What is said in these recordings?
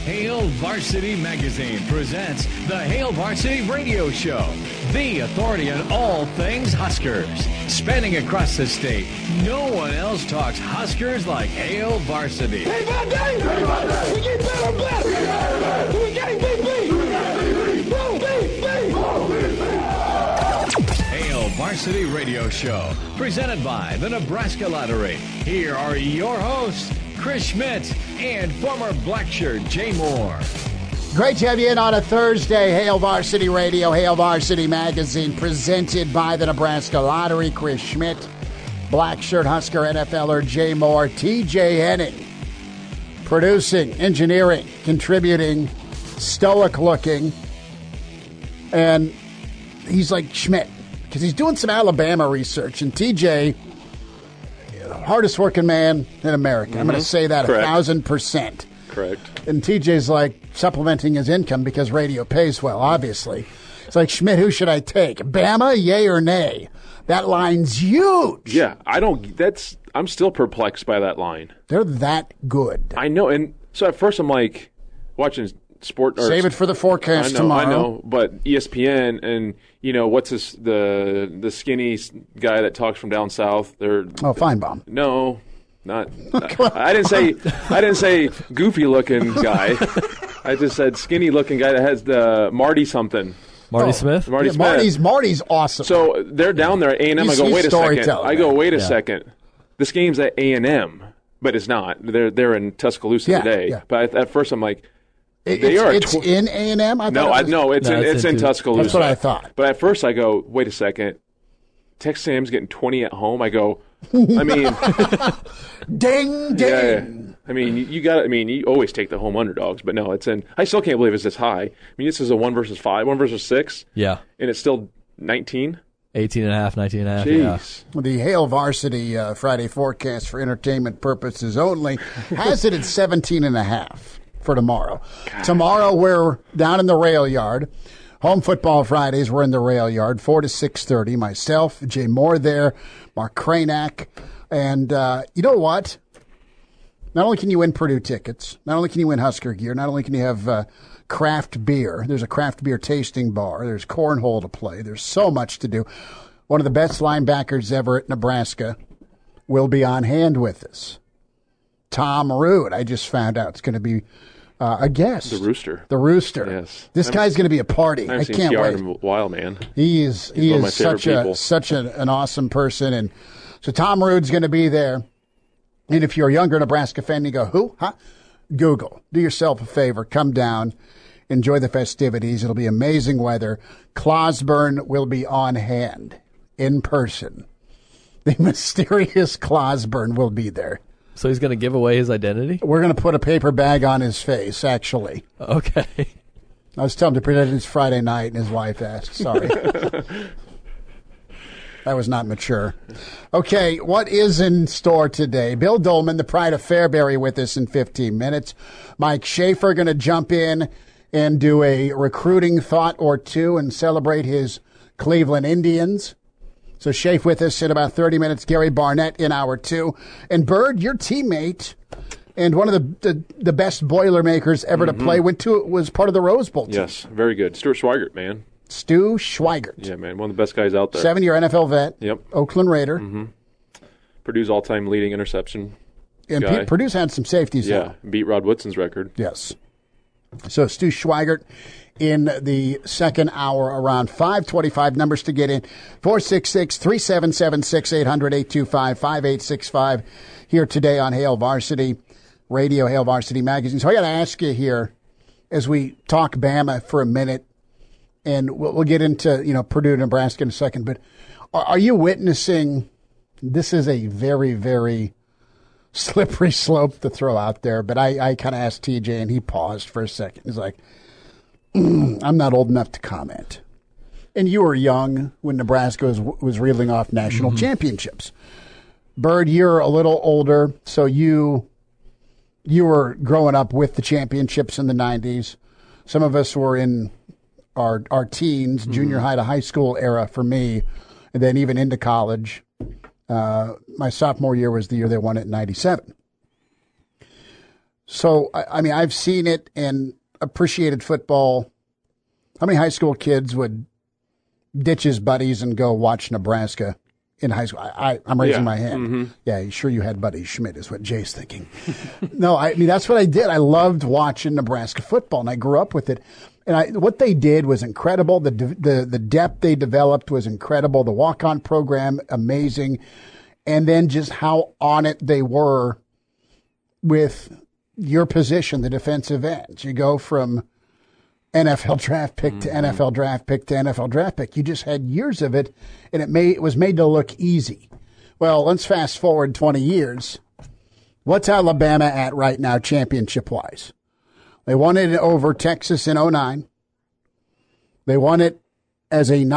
Hail Varsity Magazine presents the Hail Varsity Radio Show, the authority on all things Huskers. Spanning across the state, no one else talks Huskers like Hail Varsity. Day by day, we get better and better. We getting big. Hail Varsity Radio Show, presented by the Nebraska Lottery. Here are your hosts, Chris Schmidt and former Blackshirt Jay Moore. Great to have you in on a Thursday. Hail Varsity Radio, Hail Varsity Magazine, presented by the Nebraska Lottery. Chris Schmidt, Blackshirt Husker NFLer Jay Moore, TJ Henning, producing, engineering, contributing, stoic looking, and he's like Schmidt because he's doing some Alabama research, and TJ, hardest working man in America. I'm going to say that Correct. 1,000%. Correct. And TJ's like supplementing his income because radio pays well, obviously. It's like, Schmidt, who should I take? Bama, yay or nay? That line's huge. Yeah, I'm still perplexed by that line. They're that good. I know, and so at first I'm like watching sport. Save it for the forecast tomorrow. I know, but ESPN and what's this the skinny guy that talks from down south? Feinbaum. No, not. I didn't say goofy looking guy. I just said skinny looking guy that has the Marty something. Marty Smith? Marty Smith. Marty's awesome. So they're down there at A&M. I go, wait a second. Wait a second. This game's at A&M, but it's not. They're in Tuscaloosa today. Yeah. But at first I'm like, it's in A&M? No, it's in Tuscaloosa. That's what I thought. But at first I go, wait a second. Texas A&M's getting 20 at home. I go, I mean, ding. Yeah. I mean, you always take the home underdogs, but no, I still can't believe it's this high. I mean, this is a 1 versus 5, 1 versus 6. Yeah. And it's still 19. 18.5, 19.5. Jeez. Yeah. The Hail Varsity Friday forecast for entertainment purposes only has it at 17.5 for tomorrow. God. Tomorrow we're down in the rail yard. Home Football Fridays, we're in the rail yard, 4 to 6:30. Myself, Jay Moore there, Mark Kranak. And you know what? Not only can you win Purdue tickets, not only can you win Husker gear, not only can you have craft beer. There's a craft beer tasting bar. There's cornhole to play. There's so much to do. One of the best linebackers ever at Nebraska will be on hand with us. Tom Rood, I just found out, is going to be a guest. The Rooster. Yes. This guy's going to be a party. I can't wait. In a while, man. He is such an awesome person. And so Tom Rood's going to be there. And if you're a younger Nebraska fan, you go, who? Huh? Google. Do yourself a favor. Come down. Enjoy the festivities. It'll be amazing weather. Clausburn will be on hand in person. The mysterious Clausburn will be there. So he's going to give away his identity? We're going to put a paper bag on his face, actually. Okay. I was telling him to pretend it's Friday night, and his wife asked. Sorry. That was not mature. Okay, what is in store today? Bill Dolman, the pride of Fairbury, with us in 15 minutes. Mike Schaefer going to jump in and do a recruiting thought or two and celebrate his Cleveland Indians. So Schaefer with us in about 30 minutes. Gary Barnett in hour 2. And Bird, your teammate and one of the best Boilermakers ever to play, was part of the Rose Bowl team. Yes, very good. Stuart Schweigert, man. Stu Schweigert. Yeah, man, one of the best guys out there. 7-year NFL vet. Yep. Oakland Raider. Mm-hmm. Purdue's all-time leading interception and guy. Purdue's had some safeties. Yeah, beat Rod Woodson's record. Yes. So Stu Schweigert in the second hour around 5:25. Numbers to get in: 466-3776, 800-825-5865. Here today on Hail Varsity Radio, Hail Varsity Magazine. So I got to ask you here, as we talk Bama for a minute, and we'll get into Purdue, Nebraska in a second. But are you witnessing? This is a very, very slippery slope to throw out there. But I kind of asked TJ, and he paused for a second. He's like, I'm not old enough to comment. And you were young when Nebraska was reeling off national championships. Bird, you're a little older, so you were growing up with the championships in the 90s. Some of us were in our teens, junior high to high school era for me, and then even into college. My sophomore year was the year they won it in 97. So, I mean, I've seen it and appreciated football. How many high school kids would ditch his buddies and go watch Nebraska in high school? I'm raising my hand. Mm-hmm. Yeah, sure you had Buddy Schmidt is what Jay's thinking. No, I mean, that's what I did. I loved watching Nebraska football, and I grew up with it. And what they did was incredible. The depth they developed was incredible. The walk-on program, amazing. And then just how on it they were with your position, the defensive ends. You go from NFL draft pick to NFL draft pick to NFL draft pick. You just had years of it, and it was made to look easy. Well, let's fast forward 20 years. What's Alabama at right now championship-wise? They won it over Texas in 2009. They won it as a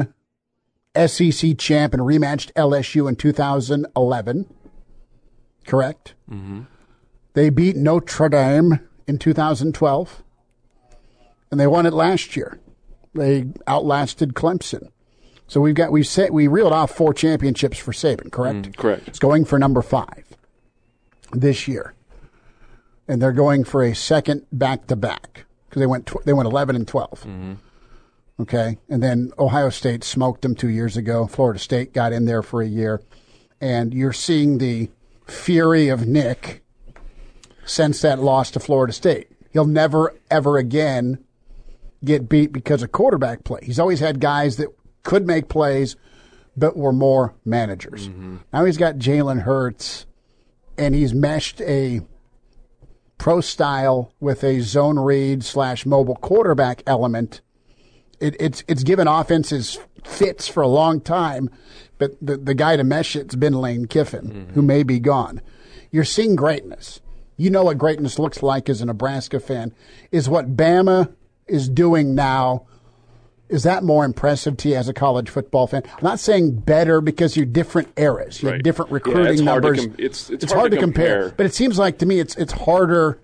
non-SEC champ and rematched LSU in 2011. Correct? Mm-hmm. They beat Notre Dame in 2012. And they won it last year. They outlasted Clemson. So we reeled off 4 championships for Saban, correct? Correct. It's going for number 5 this year. And they're going for a second back-to-back because they went 11 and 12. Mm-hmm. Okay, and then Ohio State smoked them 2 years ago. Florida State got in there for a year, and you're seeing the fury of Nick since that loss to Florida State. He'll never ever again get beat because of quarterback play. He's always had guys that could make plays, but were more managers. Mm-hmm. Now he's got Jalen Hurts, and he's meshed a pro style with a zone read / mobile quarterback element. It's given offenses fits for a long time, but the guy to mesh it's been Lane Kiffin, who may be gone. You're seeing greatness. You know what greatness looks like as a Nebraska fan. Is what Bama is doing now, is that more impressive to you as a college football fan? I'm not saying better because you're different eras. You have different recruiting numbers. It's hard to compare. But it seems like to me it's harder.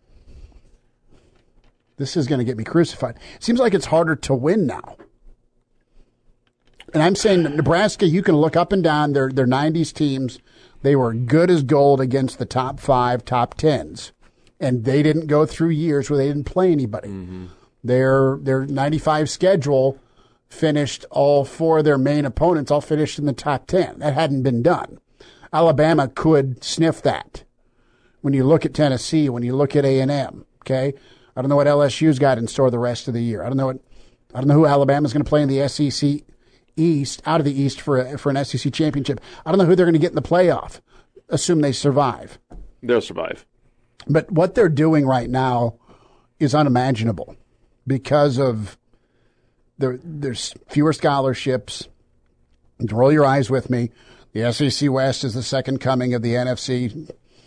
This is going to get me crucified. It seems like it's harder to win now. And I'm saying that Nebraska, you can look up and down their 90s teams. They were good as gold against the top 5, top 10s. And they didn't go through years where they didn't play anybody. Mm-hmm. Their 95 schedule finished all 4 of their main opponents, all finished in the top 10. That hadn't been done. Alabama could sniff that. When you look at Tennessee, when you look at A&M, okay? I don't know what LSU's got in store the rest of the year. I don't know who Alabama's going to play in the SEC East, out of the East for an SEC championship. I don't know who they're going to get in the playoff. Assume they survive. They'll survive. But what they're doing right now is unimaginable because of there's fewer scholarships. Roll your eyes with me. The SEC West is the second coming of the NFC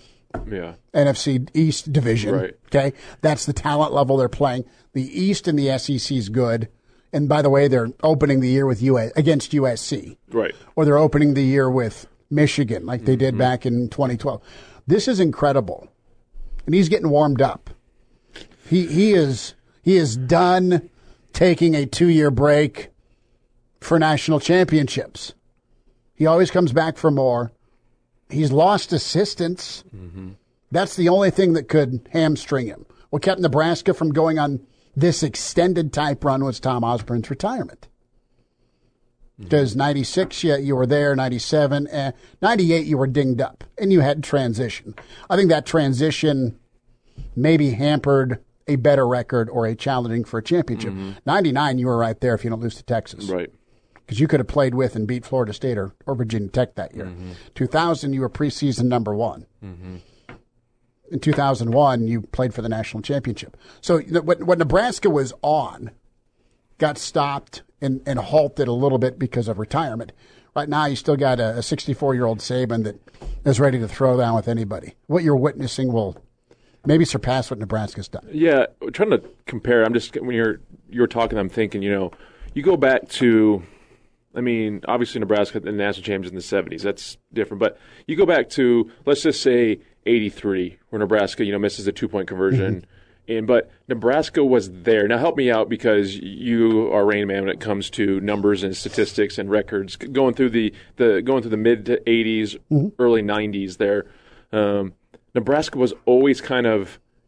East division. Right. Okay, that's the talent level they're playing. The East and the SEC is good. And by the way, they're opening the year with against USC. Right. Or they're opening the year with Michigan like they did back in 2012. This is incredible. And he's getting warmed up. He is done taking a 2-year break for national championships. He always comes back for more. He's lost assistants. Mm-hmm. That's the only thing that could hamstring him. What kept Nebraska from going on this extended type run was Tom Osborne's retirement. Because 96, you were there, 97, 98, you were dinged up, and you had transition. I think that transition maybe hampered a better record or a challenging for a championship. 99, you were right there if you don't lose to Texas. Right. Because you could have played with and beat Florida State or Virginia Tech that year. 2000, you were preseason number 1. In 2001, you played for the national championship. So what Nebraska was on got stopped and halted a little bit because of retirement. Right now, you still got a 64-year-old Saban that is ready to throw down with anybody. What you're witnessing will maybe surpass what Nebraska's done. Yeah, trying to compare. I'm just when you're talking, I'm thinking, you go back to, I mean, obviously Nebraska the national champions in the 70s. That's different, but you go back to, let's just say 83, where Nebraska, misses a 2-point conversion. But Nebraska was there. Now help me out because you are Rain Man when it comes to numbers and statistics and records. Going through the mid to 80s, early 90s there, Nebraska was always kind of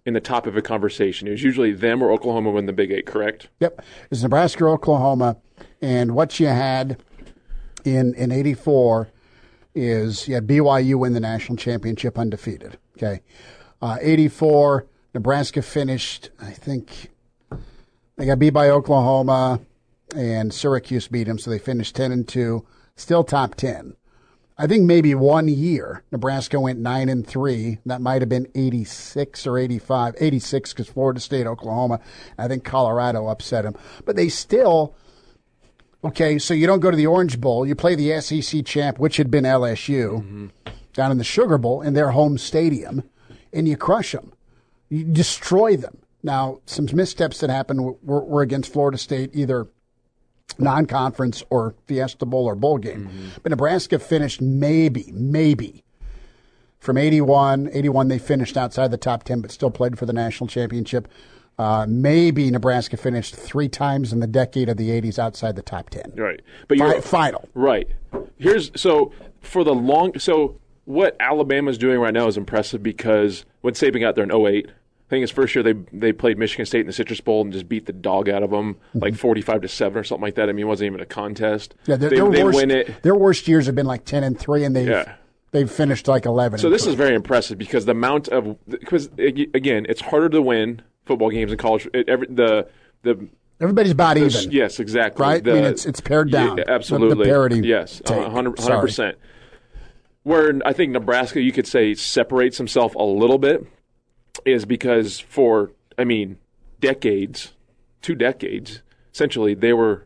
in the top of a conversation. It was usually them or Oklahoma win the Big Eight, correct? Yep. It's Nebraska, Oklahoma. And what you had in 84 is you had BYU win the national championship undefeated. Okay. 84, Nebraska finished, I think, they got beat by Oklahoma and Syracuse beat them, so they finished 10-2, still top 10. I think maybe 1 year Nebraska went 9-3. That might have been 86 or 85. 86 because Florida State, Oklahoma. I think Colorado upset them. But they still, okay, so you don't go to the Orange Bowl. You play the SEC champ, which had been LSU, down in the Sugar Bowl in their home stadium, and you crush them. You destroy them. Now, some missteps that happened were against Florida State, either non-conference or Fiesta Bowl or bowl game. But Nebraska finished maybe from 81 they finished outside the top 10 but still played for the national championship. Maybe Nebraska finished 3 times in the decade of the 80s outside the top 10. Right. But you're final. Right. So what Alabama's doing right now is impressive because when Saban got there in 08, I think his first year they played Michigan State in the Citrus Bowl and just beat the dog out of them, like 45-7 or something like that. I mean, it wasn't even a contest. Yeah, they win it. Their worst years have been like 10-3, and they've finished like 11. So this is very impressive because the amount of again, it's harder to win football games in college. Everybody's about even. Yes, exactly. Right. I mean, it's pared down. Yeah, absolutely. The parity. Yes, 100%. Where I think Nebraska, you could say, separates himself a little bit. Is because for, decades, 2 decades, essentially, they were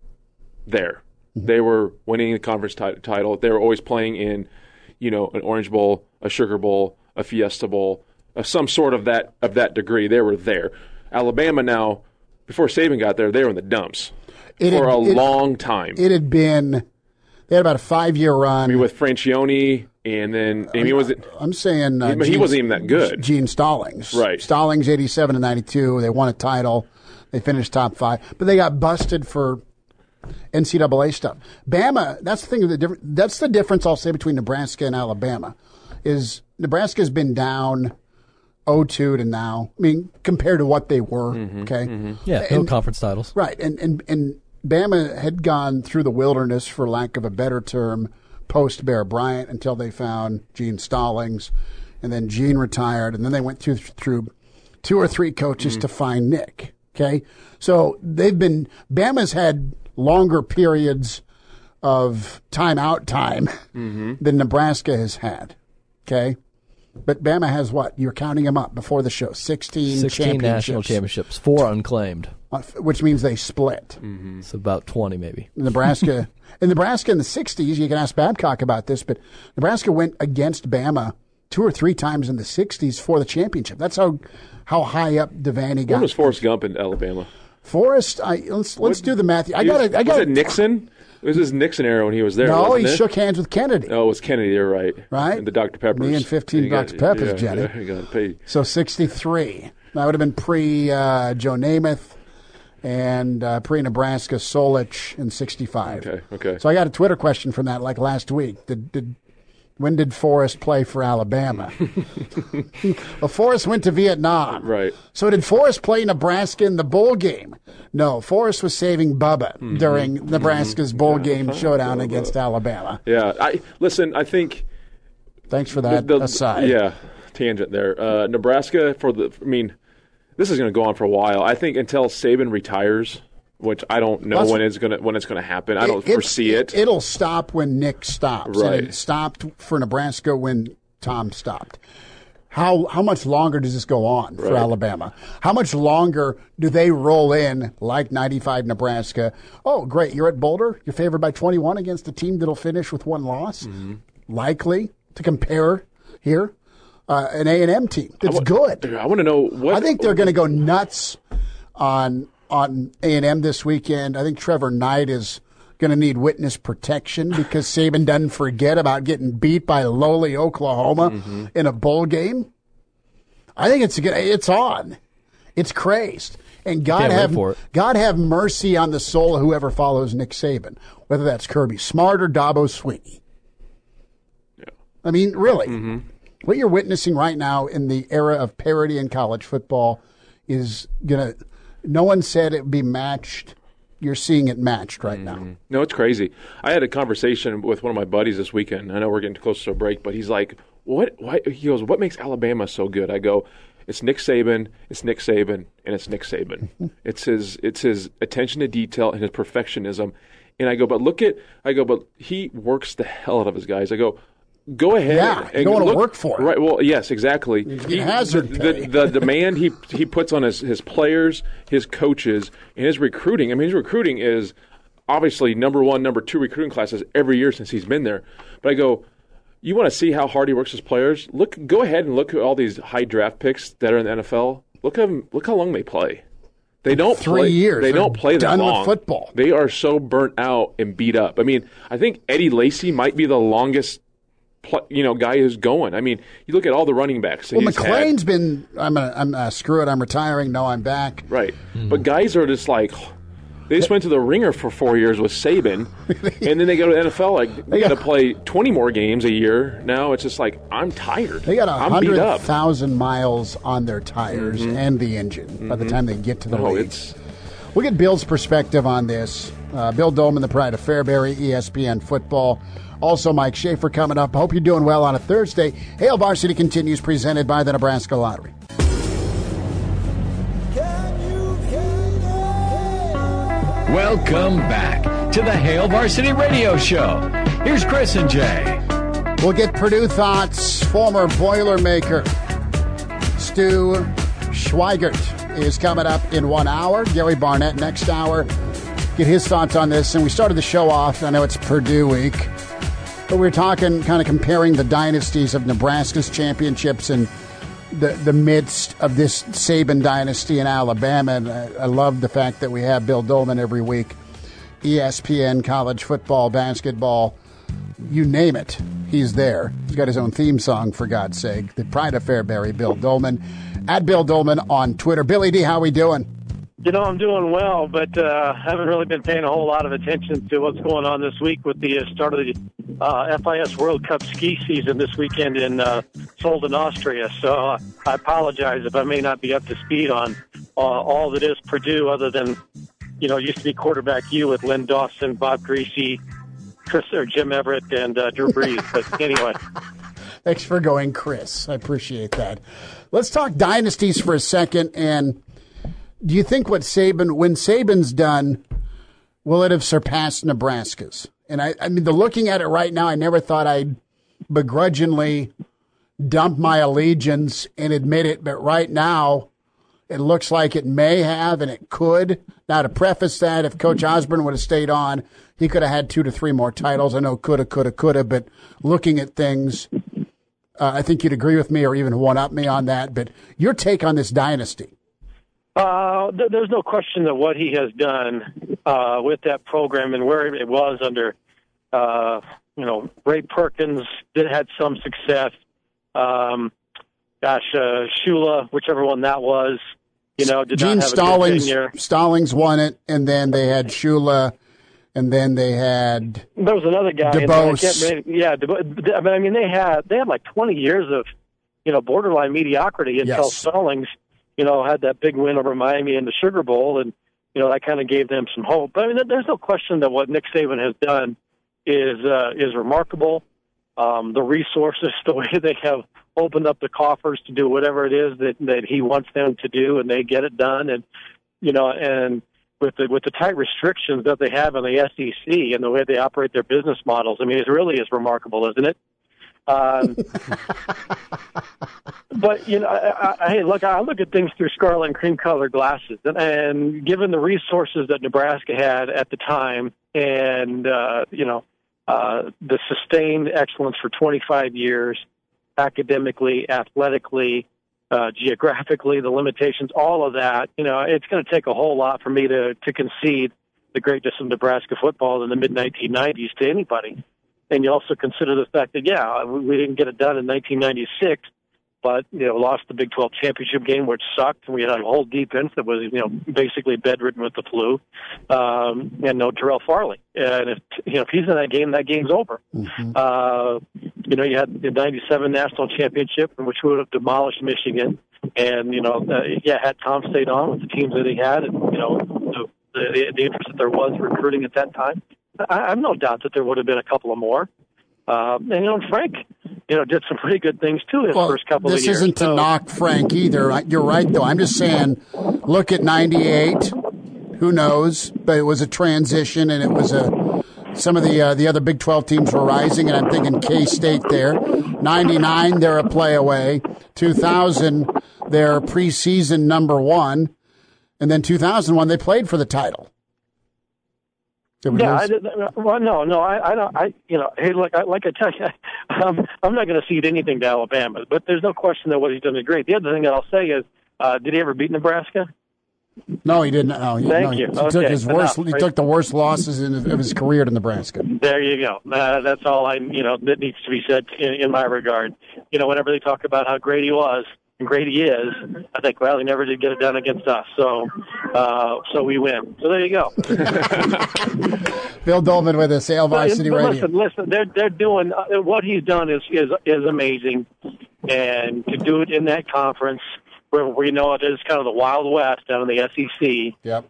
there. They were winning the conference title. They were always playing in, an Orange Bowl, a Sugar Bowl, a Fiesta Bowl, some sort of that degree. They were there. Alabama now, before Saban got there, they were in the dumps for a long time. They had about a 5-year run. With Francione. And then he wasn't. I'm saying he wasn't even that good. Gene Stallings, right? Stallings, 87 and 92. They won a title. They finished top 5, but they got busted for NCAA stuff. Bama. That's the thing. That's the difference I'll say between Nebraska and Alabama. Is Nebraska's been down 0-2 to now. I mean, compared to what they were. Okay. Yeah, no conference titles. Right, and Bama had gone through the wilderness, for lack of a better term, post Bear Bryant until they found Gene Stallings, and then Gene retired, and then they went through 2 or 3 coaches to find Nick. Okay, so Bama's had longer periods of timeout time than Nebraska has had. Okay, but Bama has what? You're counting them up before the show. 16 national championships, 4 unclaimed. Which means they split. It's about 20 maybe. Nebraska in the 60s, you can ask Babcock about this, but Nebraska went against Bama 2 or 3 times in the 60s for the championship. That's how high up Devaney got. When was Forrest Gump in Alabama? Forrest, let's do the math. Was it Nixon? It was his Nixon era when he was there. No, he shook hands with Kennedy. Oh, it was Kennedy. You're right. Right. And the Dr. Peppers. Me and 15 Dr. Peppers, Jenny. Yeah, you got paid. So 63. That would have been pre Joe Namath. And pre-Nebraska Solich in 65. Okay. So I got a Twitter question from that like last week. When did Forrest play for Alabama? Well, Forrest went to Vietnam. Right. So did Forrest play Nebraska in the bowl game? No, Forrest was saving Bubba during Nebraska's bowl game showdown against Alabama. Yeah. I think... Thanks for that aside. Yeah, tangent there. Nebraska, this is going to go on for a while. I think until Saban retires, which I don't know when it's going to happen. I don't foresee it. It'll stop when Nick stops. Right. And it stopped for Nebraska when Tom stopped. How much longer does this go on for Alabama? How much longer do they roll in like 95 Nebraska? Oh, great. You're at Boulder. You're favored by 21 against a team that'll finish with 1 loss. Likely to compare here. An A&M team that's good. I want to know what... I think they're going to go nuts on A&M this weekend. I think Trevor Knight is going to need witness protection because Saban doesn't forget about getting beat by lowly Oklahoma in a bowl game. I think it's on. It's crazed. And God have mercy on the soul of whoever follows Nick Saban, whether that's Kirby Smart or Dabo Swinney. Yeah. I mean, really. What you're witnessing right now in the era of parity in college football is going to – no one said it would be matched. You're seeing it matched right now. No, it's crazy. I had a conversation with one of my buddies this weekend. I know we're getting close to a break, but he's like, "What?" He goes, "What makes Alabama so good?" I go, "It's Nick Saban, it's Nick Saban, and it's Nick Saban. It's his attention to detail and his perfectionism." And I go, but he works the hell out of his guys. I go ahead. Yeah, you don't want to work for it. Right. Well, yes, exactly. The demand he puts on his players, his coaches, and his recruiting. I mean, his recruiting is obviously number 1, number 2 recruiting classes every year since he's been there. But I go, you want to see how hard he works his players? Go ahead and look at all these high draft picks that are in the NFL. Look how long they play. They don't 3 years. They don't play that done long. With football. They are so burnt out and beat up. I mean, I think Eddie Lacy might be the longest guy who's going. I mean, you look at all the running backs. Well, McClain's been. Screw it. I'm retiring. No, I'm back. Right, but guys are just like they just went to the ringer for 4 years with Saban, and then they go to the NFL. Like they got to play 20 more games a year. Now it's just like I'm tired. They got 100,000 miles on their tires and the engine by the time they get to the league. We'll get Bill's perspective on this. Bill Dolman, the pride of Fairbury, ESPN football. Also, Mike Schaefer coming up. Hope you're doing well on a Thursday. Hail Varsity continues, presented by the Nebraska Lottery. Welcome back to the Hail Varsity Radio Show. Here's Chris and Jay. We'll get Purdue thoughts. Former Boilermaker Stu Schweigert is coming up in 1 hour. Gary Barnett next hour. Get his thoughts on this. And we started the show off. I know it's Purdue week. But we're talking, kind of comparing the dynasties of Nebraska's championships and the midst of this Saban dynasty in Alabama. And I love the fact that we have Bill Dolman every week. ESPN, college football, basketball, you name it, he's there. He's got his own theme song, for God's sake. The pride of Fairbury, Bill Dolman. At Bill Dolman on Twitter. Billy D, how we doing? You know, I'm doing well, but haven't really been paying a whole lot of attention to what's going on this week with the start of the FIS World Cup ski season this weekend in Solden, Austria. So I apologize if I may not be up to speed on all that is Purdue, other than, you know, it used to be quarterback U with Lynn Dawson, Bob Greasy, Jim Everett, and Drew Brees. But anyway. Thanks for going, Chris. I appreciate that. Let's talk dynasties for a second. And do you think when Saban's done, will it have surpassed Nebraska's? And I mean, looking at it right now, I never thought I'd begrudgingly dump my allegiance and admit it. But right now, it looks like it may have and it could. Now, to preface that, if Coach Osborne would have stayed on, he could have had 2 to 3 more titles. I know coulda. But looking at things, I think you'd agree with me or even one-up me on that. But your take on this dynasty? There's no question that what he has done with that program and where it was under, Ray Perkins had some success. Shula, whichever one that was, did Gene not have a good tenure. Stallings won it, and then they had Shula, and then they had there was another guy. DeBose. I mean, they had like 20 years of, borderline mediocrity until Stallings, had that big win over Miami in the Sugar Bowl, and that kind of gave them some hope. But I mean, there's no question that what Nick Saban has done is remarkable. The resources, the way they have opened up the coffers to do whatever it is that he wants them to do, and they get it done. And and with the tight restrictions that they have in the SEC and the way they operate their business models, I mean, it really is remarkable, isn't it? But I look at things through scarlet and cream colored glasses, and given the resources that Nebraska had at the time, and the sustained excellence for 25 years, academically, athletically, geographically, the limitations, all of that, it's going to take a whole lot for me to concede the greatness of Nebraska football in the mid-1990s to anybody. And you also consider the fact that, we didn't get it done in 1996, but lost the Big 12 championship game, which sucked. And we had a whole defense that was basically bedridden with the flu, and no Terrell Farley. And if he's in that game's over. Mm-hmm. You had the '97 national championship, in which we would have demolished Michigan. And had Tom stayed on with the teams that he had, and the interest that there was recruiting at that time, I have no doubt that there would have been a couple of more. And Frank, did some pretty good things too his first couple of years. This isn't to knock Frank either. You're right, though. I'm just saying, look at '98. Who knows? But it was a transition, and it was some of the other Big 12 teams were rising, and I'm thinking K-State there. '99, they're a play away. 2000, they're preseason number 1, and then 2001, they played for the title. Yeah, I don't. Hey, like I tell you, I'm not going to cede anything to Alabama, but there's no question that what he's done is great. The other thing that I'll say is, did he ever beat Nebraska? No, he didn't. No, Thank you. He took his worst. He took the worst losses of his career to Nebraska. There you go. That's all that needs to be said in my regard. Whenever they talk about how great he was and great he is, I think, well, he never did get it done against us. So we win. So there you go. Bill Dolman with us, Hail Varsity Radio. Listen. They're doing what he's done is amazing, and to do it in that conference, where we know it is kind of the Wild West down in the SEC. Yep.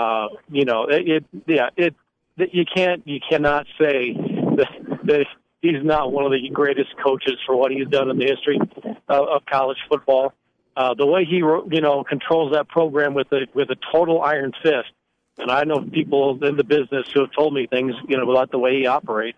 You cannot say that he's not one of the greatest coaches for what he's done in the history of college football. The way he controls that program with a total iron fist, and I know people in the business who have told me things about the way he operates.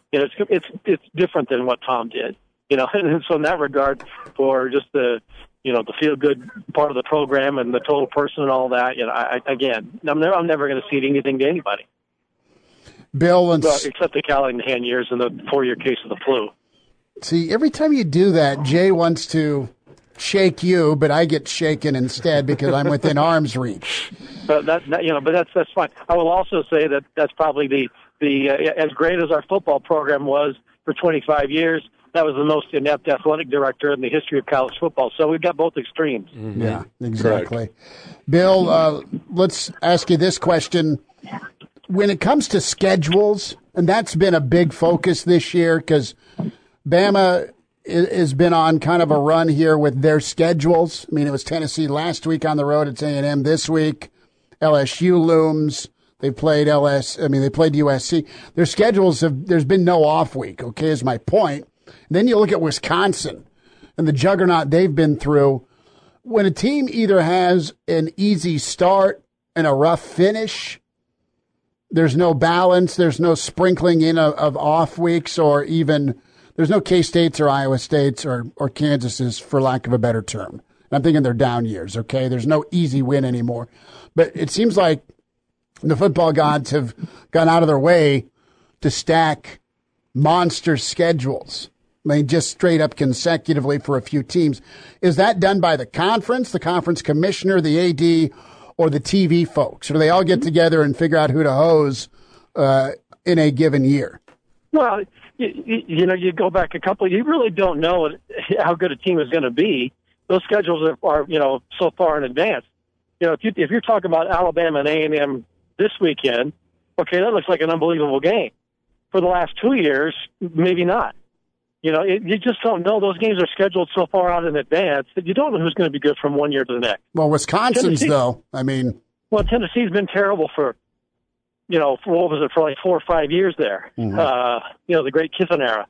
It's different than what Tom did. And so in that regard, for just the feel-good part of the program and the total person and all that, I'm never going to cede anything to anybody. Bill, except the Callahan years and the 4-year case of the flu. See, every time you do that, Jay wants to shake you, but I get shaken instead because I'm within arm's reach. But that's fine. I will also say that that's probably the as great as our football program was for 25 years. That was the most inept athletic director in the history of college football. So we've got both extremes. Mm-hmm. Yeah, exactly. Correct. Bill, let's ask you this question. When it comes to schedules, and that's been a big focus this year because Bama has been on kind of a run here with their schedules. I mean, it was Tennessee last week on the road. It's A&M this week. LSU looms. They played they played USC. Their schedules there's been no off week, okay, is my point. Then you look at Wisconsin and the juggernaut they've been through. When a team either has an easy start and a rough finish, there's no balance, there's no sprinkling in of off weeks, or even there's no K-States or Iowa States or Kansases, for lack of a better term. I'm thinking they're down years, okay? There's no easy win anymore. But it seems like the football gods have gone out of their way to stack monster schedules. I mean, just straight up consecutively for a few teams. Is that done by the conference commissioner, the AD, or the TV folks? Or do they all get together and figure out who to hose in a given year? Well, you go back a couple. You really don't know how good a team is going to be. Those schedules are so far in advance. If you're talking about Alabama and A&M this weekend, okay, that looks like an unbelievable game. For the last 2 years, maybe not. You just don't know. Those games are scheduled so far out in advance that you don't know who's going to be good from one year to the next. Well, Wisconsin's, though, Well, Tennessee's been terrible for like 4 or 5 years there. Mm-hmm. The great Kiffin era.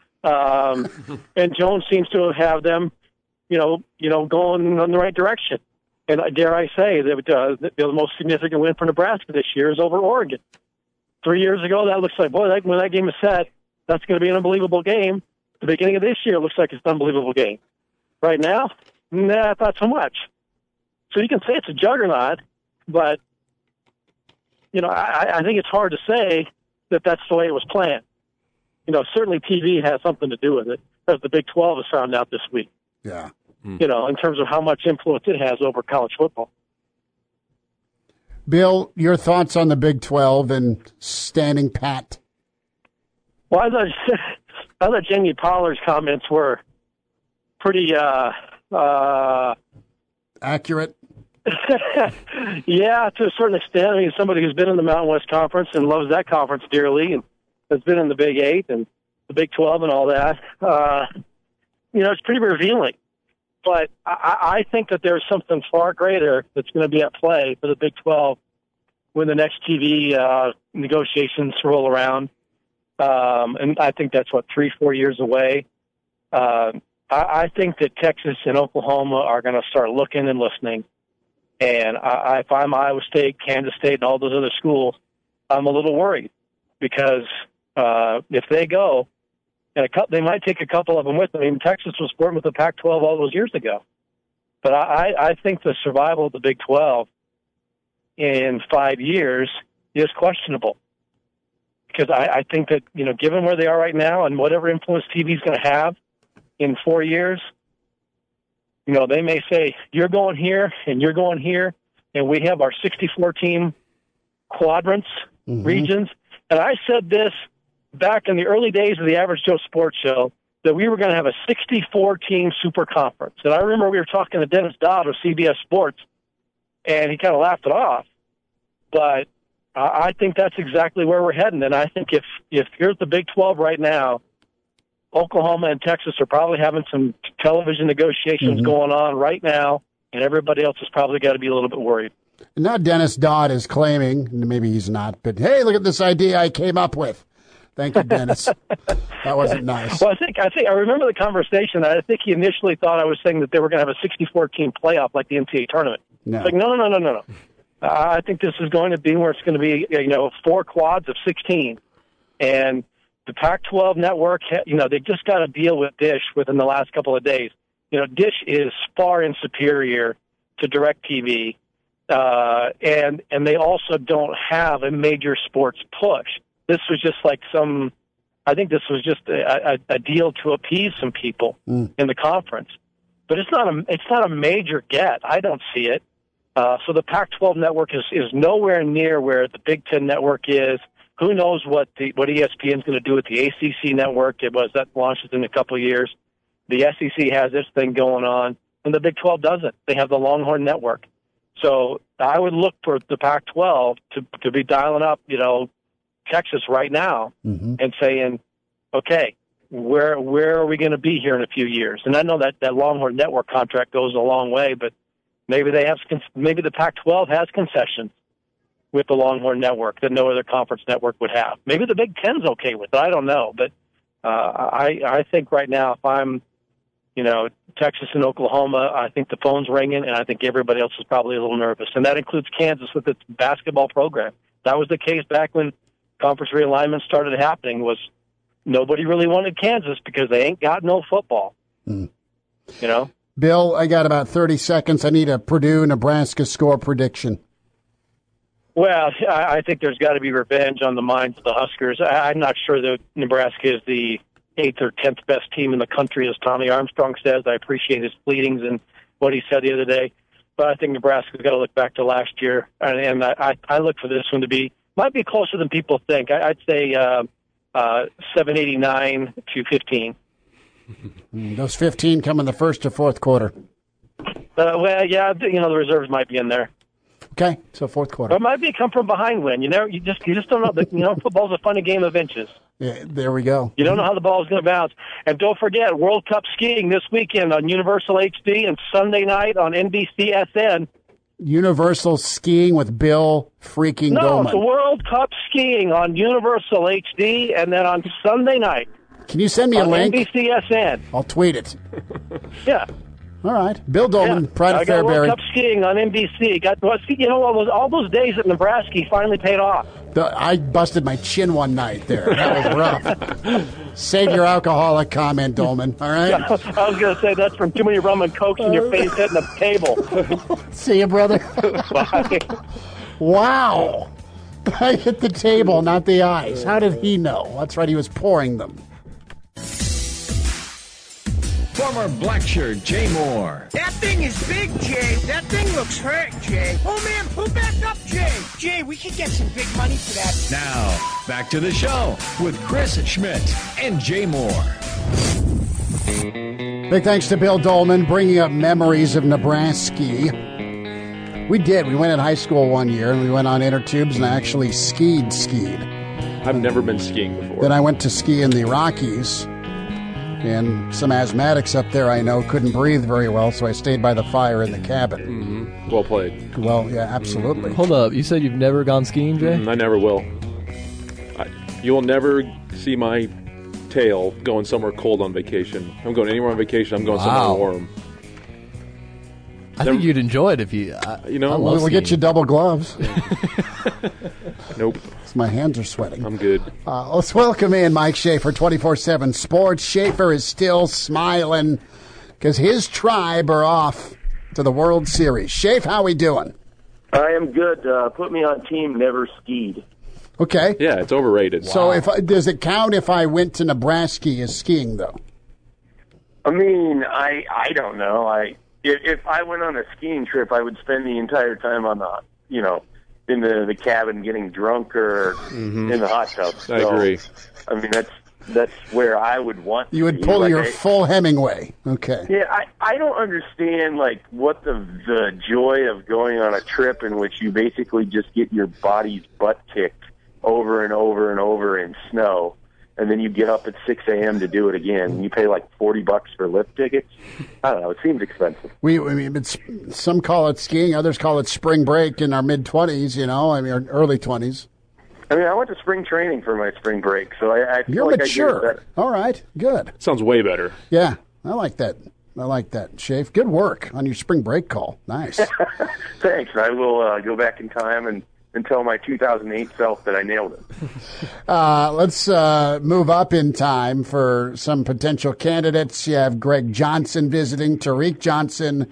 And Jones seems to have them, going in the right direction. And dare I say that the most significant win for Nebraska this year is over Oregon. 3 years ago, that looks like, when that game is set, that's going to be an unbelievable game. The beginning of this year, it looks like it's an unbelievable game. Right now, not so much. So you can say it's a juggernaut, but, I think it's hard to say that that's the way it was planned. Certainly TV has something to do with it, as the Big 12 has found out this week. Yeah. In terms of how much influence it has over college football. Bill, your thoughts on the Big 12 and standing pat? Well, I thought Jamie Pollard's comments were pretty accurate. Yeah, to a certain extent. I mean, somebody who's been in the Mountain West Conference and loves that conference dearly, and has been in the Big 8 and the Big 12 and all that. It's pretty revealing. But I think that there's something far greater that's going to be at play for the Big 12 when the next TV negotiations roll around. And I think that's, 3-4 years away. I think that Texas and Oklahoma are going to start looking and listening. And if I'm Iowa State, Kansas State, and all those other schools, I'm a little worried because if they go, and they might take a couple of them with them. I mean, Texas was sporting with the Pac-12 all those years ago. But I think the survival of the Big 12 in 5 years is questionable. Because I think that, given where they are right now and whatever influence TV is going to have in 4 years, they may say, you're going here and you're going here, and we have our 64-team quadrants, regions. And I said this back in the early days of the Average Joe Sports Show, that we were going to have a 64-team super conference. And I remember we were talking to Dennis Dodd of CBS Sports, and he kind of laughed it off. But I think that's exactly where we're heading. And I think if here's the Big 12 right now, Oklahoma and Texas are probably having some television negotiations going on right now, and everybody else has probably got to be a little bit worried. And now Dennis Dodd is claiming, maybe he's not, but hey, look at this idea I came up with. Thank you, Dennis. That wasn't nice. Well, I remember the conversation. I think he initially thought I was saying that they were going to have a 64-team playoff like the NCAA tournament. No. It's like, no. I think this is going to be where it's going to be, 4 quads of 16. And the Pac-12 network, they just got to deal with Dish within the last couple of days. Dish is far and superior to DirecTV, and they also don't have a major sports push. This was just like I think this was just a deal to appease some people in the conference. But it's not a major get. I don't see it. So the Pac-12 network is nowhere near where the Big Ten network is. Who knows what ESPN is going to do with the ACC network? That launches in a couple of years. The SEC has this thing going on, and the Big 12 doesn't. They have the Longhorn Network. So I would look for the Pac-12 to be dialing up, Texas right now and saying, okay, where are we going to be here in a few years? And I know that Longhorn Network contract goes a long way, but maybe the Pac-12 has concessions with the Longhorn Network that no other conference network would have. Maybe the Big Ten's okay with it. I don't know. But I think right now, if I'm, Texas and Oklahoma, I think the phone's ringing, and I think everybody else is probably a little nervous. And that includes Kansas with its basketball program. That was the case back when conference realignment started happening, was nobody really wanted Kansas because they ain't got no football. Bill, I got about 30 seconds. I need a Purdue-Nebraska score prediction. Well, I think there's got to be revenge on the minds of the Huskers. I'm not sure that Nebraska is the 8th or 10th best team in the country, as Tommy Armstrong says. I appreciate his pleadings and what he said the other day. But I think Nebraska's got to look back to last year. And I look for this one to might be closer than people think. I'd say 789 to 15. Those 15 come in the first or fourth quarter. Well, yeah, the reserves might be in there. Okay, so fourth quarter. Or it might be a come from behind win. You just don't know. Football's a funny game of inches. Yeah, there we go. You don't know how the ball is going to bounce. And don't forget, World Cup skiing this weekend on Universal HD and Sunday night on NBCSN. Universal skiing with Bill freaking No, Goldman. it's the World Cup skiing on Universal HD, and then on Sunday night. Can you send me a link? NBCSN. I'll tweet it. Yeah. All right. Bill Dolman, Pride of Fairbury. World Cup skiing on NBC. All those days at Nebraska he finally paid off. I busted my chin one night there. That was rough. Save your alcoholic comment, Dolman. All right? I was going to say that's from too many rum and cokes in your face hitting the table. See you, brother. Bye. Wow. I hit the table, not the eyes. How did he know? That's right, he was pouring them. Former black shirt Jay Moore. That thing is big, Jay. That thing looks hurt, Jay. Oh, man, who backed up, Jay? Jay, we could get some big money for that. Now, back to the show with Chris Schmidt and Jay Moore. Big thanks to Bill Dolman, bringing up memories of Nebraska. We did. We went in high school one year, and we went on inner tubes and I actually skied. I've never been skiing before. Then I went to ski in the Rockies, and some asthmatics up there I know couldn't breathe very well, so I stayed by the fire in the cabin. Mm-hmm. Well played. Well, yeah, absolutely. Hold up. You said you've never gone skiing, Jay? I never will. You will never see my tail going somewhere cold on vacation. I'm going anywhere on vacation. I'm going somewhere warm. I think you'd enjoy it if you. We'll get you double gloves. Nope. My hands are sweating. I'm good. Let's welcome in Mike Schaefer, 24/7 Sports. Schaefer is still smiling because his tribe are off to the World Series. Schaefer, how we doing? I am good. Put me on team never skied. Okay. Yeah, it's overrated. So does it count if I went to Nebraska as skiing, though? I mean, I don't know. If I went on a skiing trip, I would spend the entire time on in the cabin getting drunk or in the hot tub. So, I agree. I mean, that's where I would want. You would pull your full Hemingway. Okay. Yeah, I don't understand what the joy of going on a trip in which you basically just get your body's butt kicked over and over and over in snow, and then you get up at 6 a.m. to do it again, and you pay like $40 for lift tickets. I don't know. It seems expensive. Some call it skiing, others call it spring break in our mid-20s, or early 20s. I mean, I went to spring training for my spring break, so I feel You're like mature. I did better. All right, good. Sounds way better. Yeah, I like that. Shafe. Good work on your spring break call. Nice. Thanks. I will go back in time and tell my 2008 self that I nailed it. Let's move up in time for some potential candidates. You have Greg Johnson visiting, Tariq Johnson,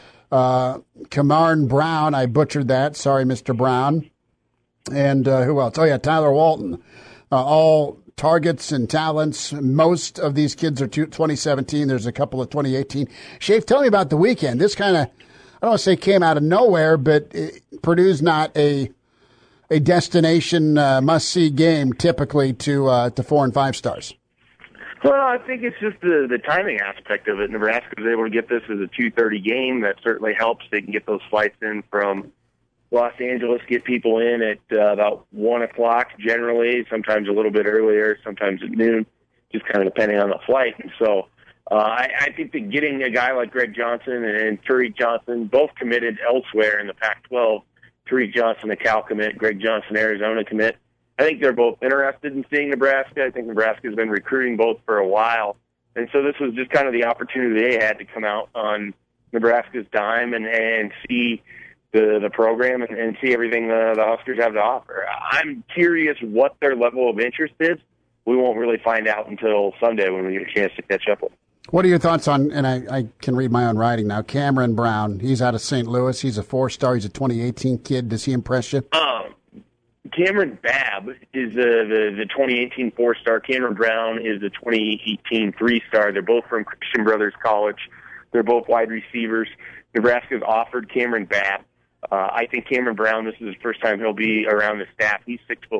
Kamarn Brown. I butchered that. Sorry, Mr. Brown. And who else? Oh, yeah, Tyler Walton. All targets and talents. Most of these kids are 2017. There's a couple of 2018. Shafe, tell me about the weekend. This kind of, I don't want to say came out of nowhere, but Purdue's not a destination must-see game typically to 4 and 5 stars. Well, I think it's just the timing aspect of it. Nebraska was able to get this as a 2:30 game. That certainly helps. They can get those flights in from Los Angeles, get people in at about 1 o'clock generally, sometimes a little bit earlier, sometimes at noon, just kind of depending on the flight. And so I think that getting a guy like Greg Johnson and Tariq Johnson, both committed elsewhere in the Pac-12, Tariq Johnson, a Cal commit, Greg Johnson, Arizona commit. I think they're both interested in seeing Nebraska. I think Nebraska's been recruiting both for a while. And so this was just kind of the opportunity they had to come out on Nebraska's dime and see the program and see everything the Huskers have to offer. I'm curious what their level of interest is. We won't really find out until Sunday when we get a chance to catch up with them. What are your thoughts on, and I can read my own writing now, Cameron Brown? He's out of St. Louis. He's a 4-star. He's a 2018 kid. Does he impress you? Cameron Babb is the 2018 4-star. Cameron Brown is the 2018 3-star. They're both from Christian Brothers College. They're both wide receivers. Nebraska's offered Cameron Babb. I think Cameron Brown, this is his first time he'll be around the staff. He's 6'1",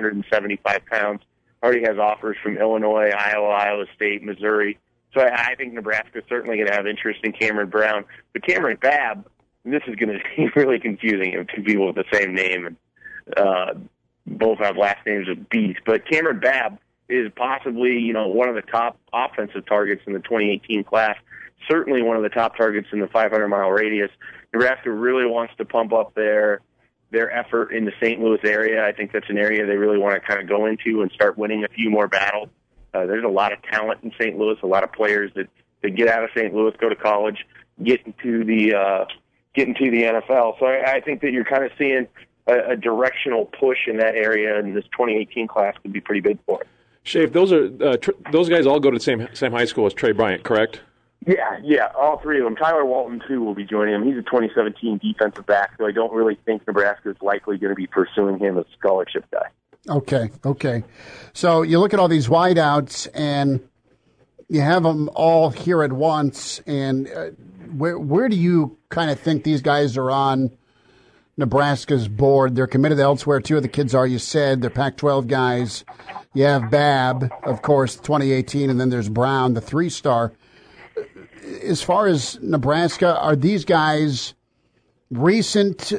175 pounds. Already has offers from Illinois, Iowa, Iowa State, Missouri. So I think Nebraska's certainly going to have interest in Cameron Brown. But Cameron Babb, and this is going to be really confusing if two people with the same name and both have last names of Beast. But Cameron Babb is possibly, one of the top offensive targets in the 2018 class. Certainly one of the top targets in the 500-mile radius. Nebraska really wants to pump up their effort in the St. Louis area. I think that's an area they really want to kind of go into and start winning a few more battles. There's a lot of talent in St. Louis, a lot of players that get out of St. Louis, go to college, get into the NFL. So I think that you're kind of seeing a directional push in that area, and this 2018 class could be pretty big for it. Shafe, those guys all go to the same high school as Trey Bryant, correct? Yeah, all three of them. Tyler Walton, too, will be joining him. He's a 2017 defensive back, so I don't really think Nebraska is likely going to be pursuing him as a scholarship guy. Okay. So you look at all these wideouts, and you have them all here at once, and where do you kind of think these guys are on Nebraska's board? They're committed elsewhere. Two of the kids are, you said, they're Pac-12 guys. You have Babb, of course, 2018, and then there's Brown, the 3-star. as far as Nebraska, are these guys recent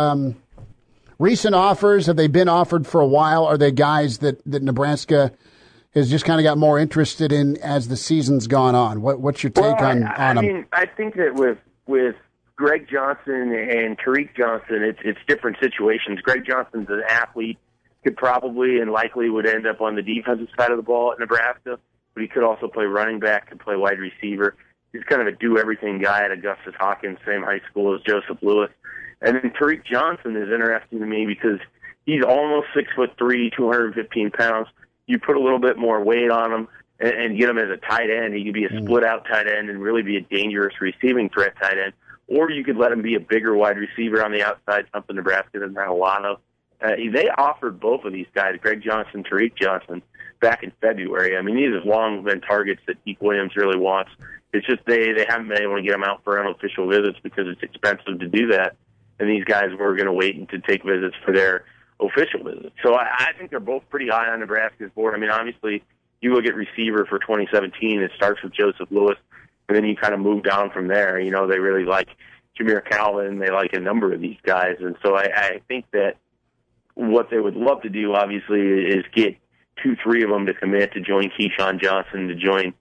offers? Have they been offered for a while? Are they guys that Nebraska has just kind of got more interested in as the season's gone on? What's your take on them? I mean, I think that with Greg Johnson and Tariq Johnson, it's different situations. Greg Johnson's an athlete, could probably and likely would end up on the defensive side of the ball at Nebraska, but he could also play running back, could play wide receiver. He's kind of a do-everything guy at Augustus Hawkins, same high school as Joseph Lewis. And then Tariq Johnson is interesting to me because he's almost 6'3", 215 pounds. You put a little bit more weight on him and get him as a tight end. He could be a split-out tight end and really be a dangerous receiving threat tight end. Or you could let him be a bigger wide receiver on the outside, something Nebraska doesn't have a lot of. They offered both of these guys, Greg Johnson, Tariq Johnson, back in February. I mean, these have long been targets that Deke Williams really wants. It's just they haven't been able to get them out for unofficial visits because it's expensive to do that. And these guys were going to wait to take visits for their official visits. So I think they're both pretty high on Nebraska's board. I mean, obviously, you look at receiver for 2017, it starts with Joseph Lewis, and then you kind of move down from there. You know, they really like Jameer Calvin. They like a number of these guys. And so I think that what they would love to do, obviously, is get 2-3 of them to commit, to join Keyshawn Johnson, to join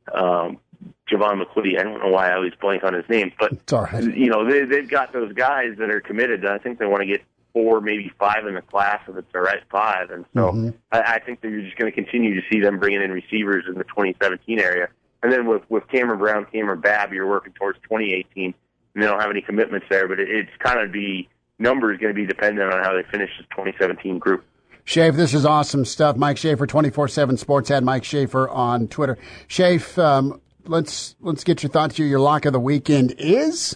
Javon McQuitty. I don't know why I always blank on his name, but it's all right. You know, they've got those guys that are committed. I think they want to get 4, maybe 5 in the class if it's the right 5. And so I think that you're just going to continue to see them bringing in receivers in the 2017 area. And then with Cameron Brown, Cameron Babb, you're working towards 2018, and they don't have any commitments there. But it's kind of number is going to be dependent on how they finish this 2017 group. Shafe, this is awesome stuff. Mike Schaefer, 24/7 Sports, had Mike Schaefer on Twitter. Shafe, let's get your thoughts here. Your lock of the weekend is?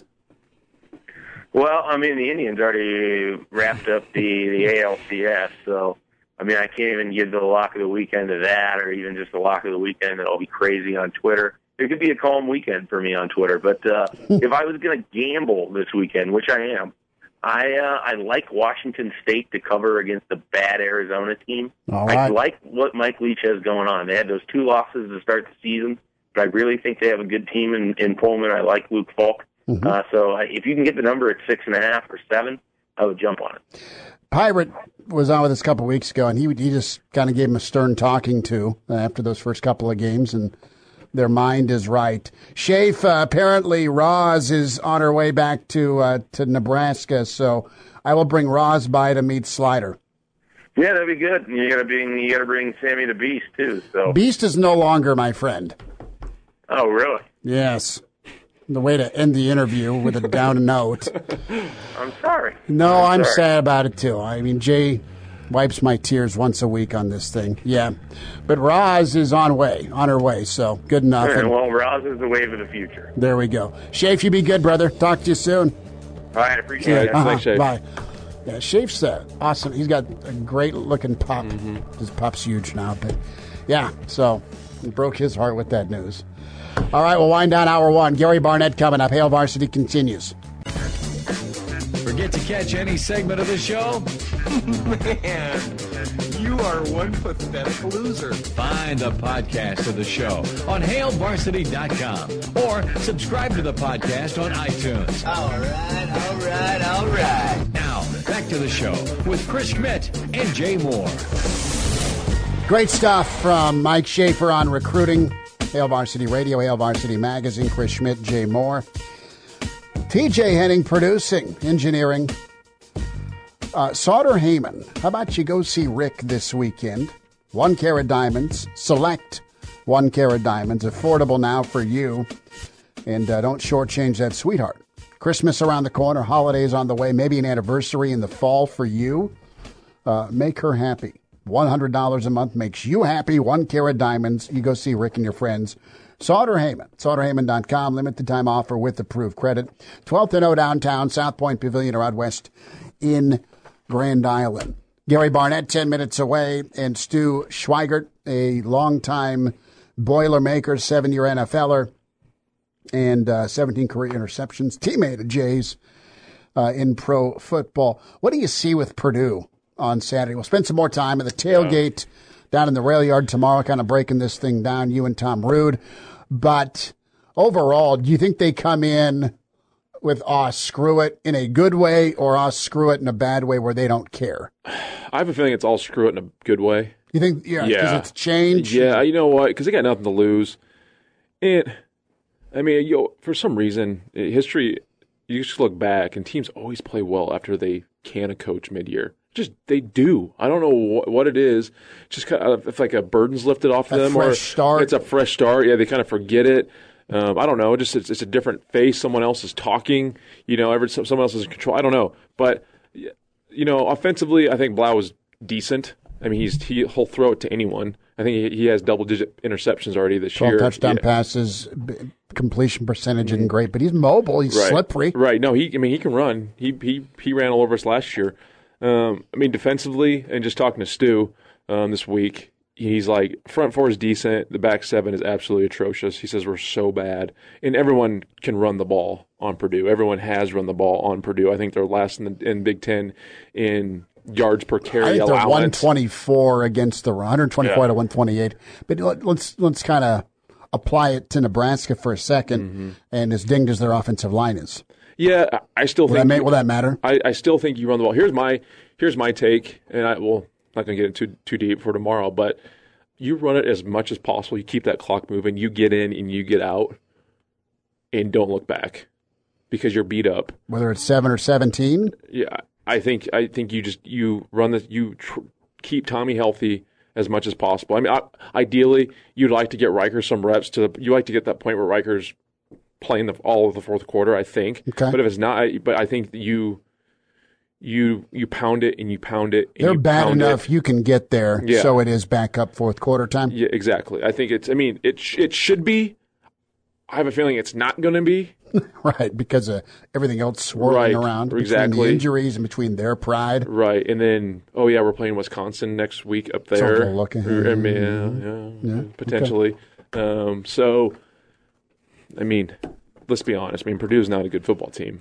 Well, I mean, the Indians already wrapped up the ALCS, so, I mean, I can't even give the lock of the weekend to that, or even just the lock of the weekend that'll be crazy on Twitter. It could be a calm weekend for me on Twitter, but if I was going to gamble this weekend, which I am, I like Washington State to cover against the bad Arizona team. All right. I like what Mike Leach has going on. They had those 2 losses to start the season, but I really think they have a good team in Pullman. I like Luke Falk. So if you can get the number at 6.5 or 7, I would jump on it. Pirate was on with us a couple weeks ago, and he just kind of gave him a stern talking to after those first couple of games, and their mind is right. Shafe, apparently Roz is on her way back to Nebraska, so I will bring Roz by to meet Slider. Yeah, that'd be good. You got to bring Sammy the Beast too. So Beast is no longer my friend. Oh, really? Yes. The way to end the interview with a down note. I'm sorry. No, I'm sad about it too. I mean, Jay wipes my tears once a week on this thing. Yeah. But Roz is on her way, so good enough. Yeah, well, Roz is the wave of the future. There we go. Shafe, you be good, brother. Talk to you soon. All right, appreciate it. Thanks, Shafe. Bye. Yeah, Shafe's awesome. He's got a great-looking pup. His pup's huge now, but yeah, so he broke his heart with that news. All right, we'll wind down hour 1. Gary Barnett coming up. Hail Varsity continues. Forget to catch any segment of the show? Man, you are one pathetic loser. Find the podcast of the show on HailVarsity.com or subscribe to the podcast on iTunes. All right. Now, back to the show with Chris Schmidt and Jay Moore. Great stuff from Mike Schaefer on recruiting. Hail Varsity Radio, Hail Varsity Magazine, Chris Schmidt, Jay Moore. TJ Henning producing, engineering. Sauter Heyman, how about you go see Rick this weekend? 1 carat diamonds, select 1 carat diamonds, affordable now for you. And don't shortchange that sweetheart. Christmas around the corner, holidays on the way, maybe an anniversary in the fall for you. Make her happy. $100 a month makes you happy. 1 carat diamonds. You go see Rick and your friends. Sauter Heyman. SauterHeyman.com. Limited time offer with approved credit. 12th and O downtown, South Point Pavilion or out west in Grand Island. Gary Barnett, 10 minutes away, and Stu Schweigert, a longtime Boilermaker, 7-year NFLer, and 17 career interceptions, teammate of Jay's in pro football. What do you see with Purdue on Saturday? We'll spend some more time at the tailgate down in the rail yard tomorrow, kind of breaking this thing down, you and Tom Rude. But overall, do you think they come in with screw it in a good way or screw it in a bad way where they don't care? I have a feeling it's all screw it in a good way. You think, because it's changed? Yeah, you know what? Because they got nothing to lose. And, I mean, for some reason, history, you just look back, and teams always play well after they can a coach mid-year. Just, they do. I don't know what it is. Just kind of, if like a burden's lifted off of them. Fresh start. It's a fresh start. Yeah, they kind of forget it. I don't know. Just it's a different face. Someone else is talking. Someone else is in control. I don't know. But, offensively, I think Blau was decent. I mean, he'll throw it to anyone. I think he has double-digit interceptions already this 12 year. 12 touchdown passes, completion percentage isn't great, but he's mobile. He's slippery. Right. No, he can run. He ran all over us last year. Defensively, and just talking to Stu this week, he's like, front four is decent. The back seven is absolutely atrocious. He says we're so bad. And everyone can run the ball on Purdue. Everyone has run the ball on Purdue. I think they're last in Big Ten in yards per carry I think allowance. they're 124 against the run, 124 to 128. But let's kind of apply it to Nebraska for a second, and as dinged as their offensive line is. Yeah, I still think. Will that matter? I still think you run the ball. Here's my take, and not going to get it too deep for tomorrow, but you run it as much as possible. You keep that clock moving. You get in and you get out, and don't look back because you're beat up. Whether it's 7 or 17. Yeah, I think you run this. Keep Tommy healthy as much as possible. I mean, ideally, you'd like to get Riker some reps. You like to get that point where Riker's playing all of the fourth quarter, I think. Okay. But if it's not, I think that you pound it and you pound it. And they're bad enough you can get there, so it is back up fourth quarter time. Yeah, exactly. I think it should be. I have a feeling it's not going to be. Right, because of everything else swirling around. Exactly. Between the injuries and between their pride. Right, and then, we're playing Wisconsin next week up there. So looking. Yeah, potentially. Okay. So, I mean, let's be honest. I mean, Purdue's not a good football team.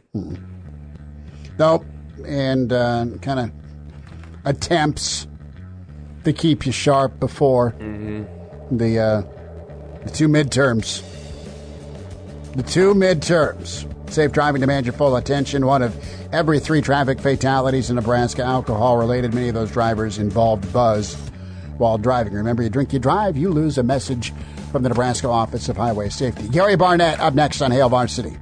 Nope, and kind of attempts to keep you sharp before the two midterms. The two midterms. Safe driving demands your full attention. One of every 3 traffic fatalities in Nebraska, alcohol-related. Many of those drivers involved buzz while driving. Remember, you drink, you drive, you lose. A message from the Nebraska Office of Highway Safety. Gary Barnett up next on Hail Varsity.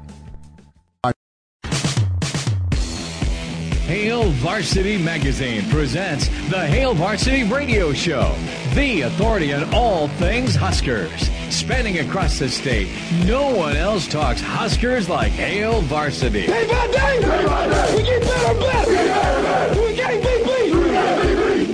Hail Varsity Magazine presents the Hail Varsity Radio Show, the authority on all things Huskers. Spanning across the state, no one else talks Huskers like Hail Varsity. Day by day, we get better and better. We getting big.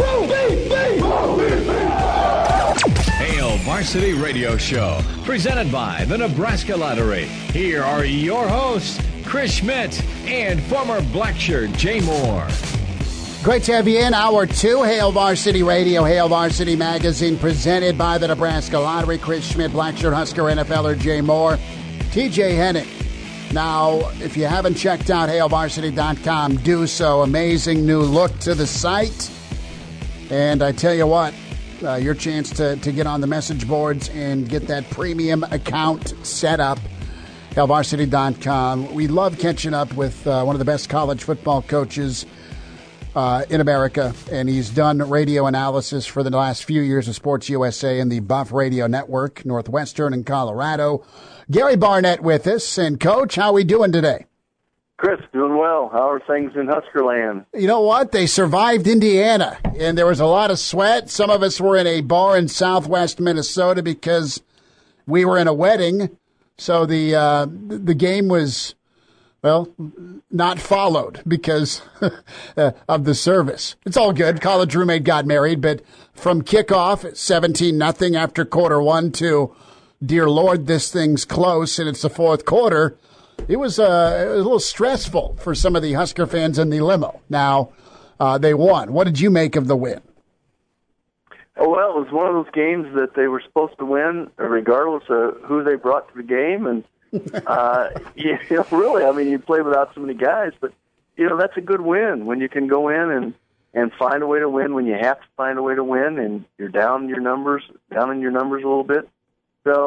Hail Varsity Radio Show, presented by the Nebraska Lottery. Here are your hosts, Chris Schmidt and former Blackshirt Jay Moore. Great to have you in. Hour 2, Hail Varsity Radio, Hail Varsity Magazine, presented by the Nebraska Lottery. Chris Schmidt, Blackshirt Husker, NFLer Jay Moore, TJ Hennick. Now, if you haven't checked out HailVarsity.com, do so. Amazing new look to the site. And I tell you what, your chance to get on the message boards and get that premium account set up. HailVarsity.com. We love catching up with one of the best college football coaches in America, and he's done radio analysis for the last few years of Sports USA and the Buff Radio Network, Northwestern and Colorado. Gary Barnett with us. And, Coach, how are we doing today? Chris, doing well. How are things in Huskerland? You know what? They survived Indiana, and there was a lot of sweat. Some of us were in a bar in southwest Minnesota because we were in a wedding. So the game was, well, not followed because of the service. It's all good. College roommate got married, but from kickoff, 17-0 after quarter one to, dear Lord, this thing's close and it's the fourth quarter, it was a little stressful for some of the Husker fans in the limo. Now, they won. What did you make of the win? Oh, well, it was one of those games that they were supposed to win regardless of who they brought to the game. And, really, I mean, you play without so many guys, but, that's a good win when you can go in and find a way to win when you have to find a way to win and you're down in your numbers a little bit. So,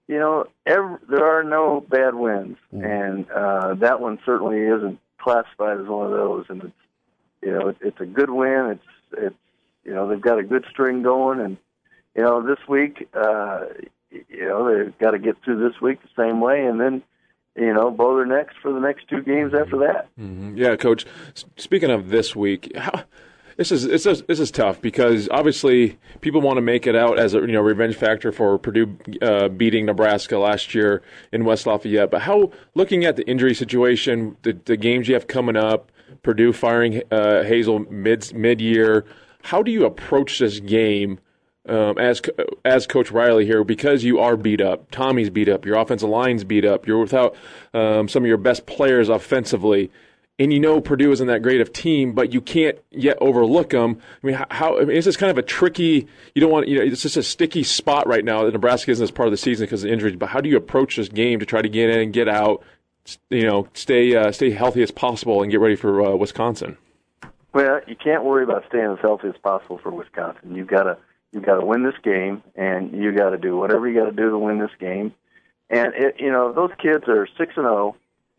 there are no bad wins, and that one certainly isn't classified as one of those. And it's a good win. It's they've got a good string going, and this week, they've got to get through this week the same way, and then bow their necks for the next two games after that. Mm-hmm. Yeah, Coach. Speaking of this week, this is tough because obviously people want to make it out as a revenge factor for Purdue beating Nebraska last year in West Lafayette. But looking at the injury situation, the games you have coming up, Purdue firing Hazel mid-year, how do you approach this game as Coach Riley here, because you are beat up, Tommy's beat up, your offensive line's beat up, you're without some of your best players offensively, and Purdue isn't that great of team, but you can't yet overlook them. I mean, it's just kind of a tricky, you don't want, it's just a sticky spot right now that Nebraska isn't as part of the season because of injuries, but how do you approach this game to try to get in and get out, stay healthy as possible and get ready for Wisconsin? Well, you can't worry about staying as healthy as possible for Wisconsin. You've got to win this game, and you got to do whatever you got to do to win this game. And those kids are 6-0.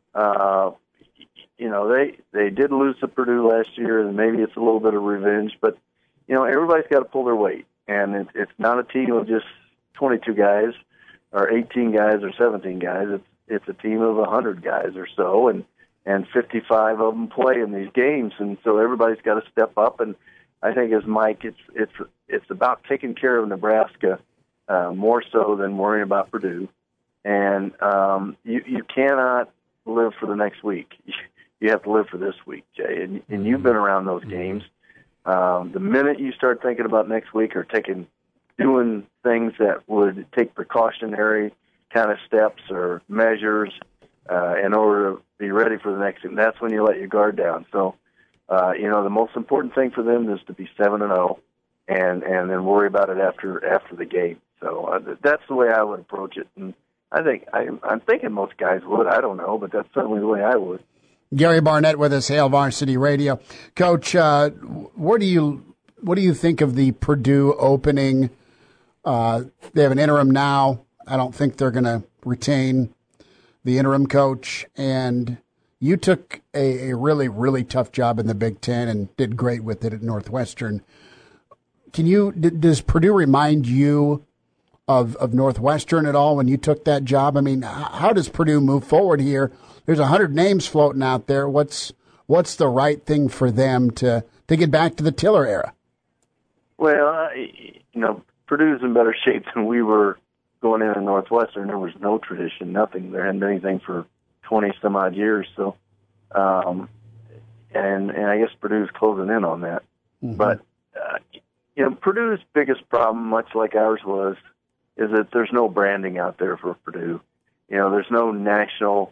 They did lose to Purdue last year, and maybe it's a little bit of revenge. But everybody's got to pull their weight, and it's not a team of just 22 guys, or 18 guys, or 17 guys. It's a team of 100 guys or so, and 55 of them play in these games, and so everybody's got to step up. And I think, as Mike, it's about taking care of Nebraska more so than worrying about Purdue. And you cannot live for the next week. You have to live for this week, Jay. And you've been around those games. The minute you start thinking about next week or doing things that would take precautionary kind of steps or measures in order to be ready for the next game, that's when you let your guard down. So, the most important thing for them is to be 7-0, and then worry about it after the game. So that's the way I would approach it, and I think I'm thinking most guys would. I don't know, but that's certainly the way I would. Gary Barnett with us, Hail Varsity Radio. Coach, what do you think of the Purdue opening? They have an interim now. I don't think they're going to retain the interim coach, and you took a really, really tough job in the Big Ten and did great with it at Northwestern. Does Purdue remind you of Northwestern at all when you took that job? I mean, how does Purdue move forward here? There's 100 names floating out there. What's the right thing for them to get back to the Tiller era? Well, Purdue's in better shape than we were going in Northwestern. There was no tradition, nothing. There hadn't been anything for 20 some odd years. So, and I guess Purdue's closing in on that. Mm-hmm. But, Purdue's biggest problem, much like ours was, is that there's no branding out there for Purdue. There's no national,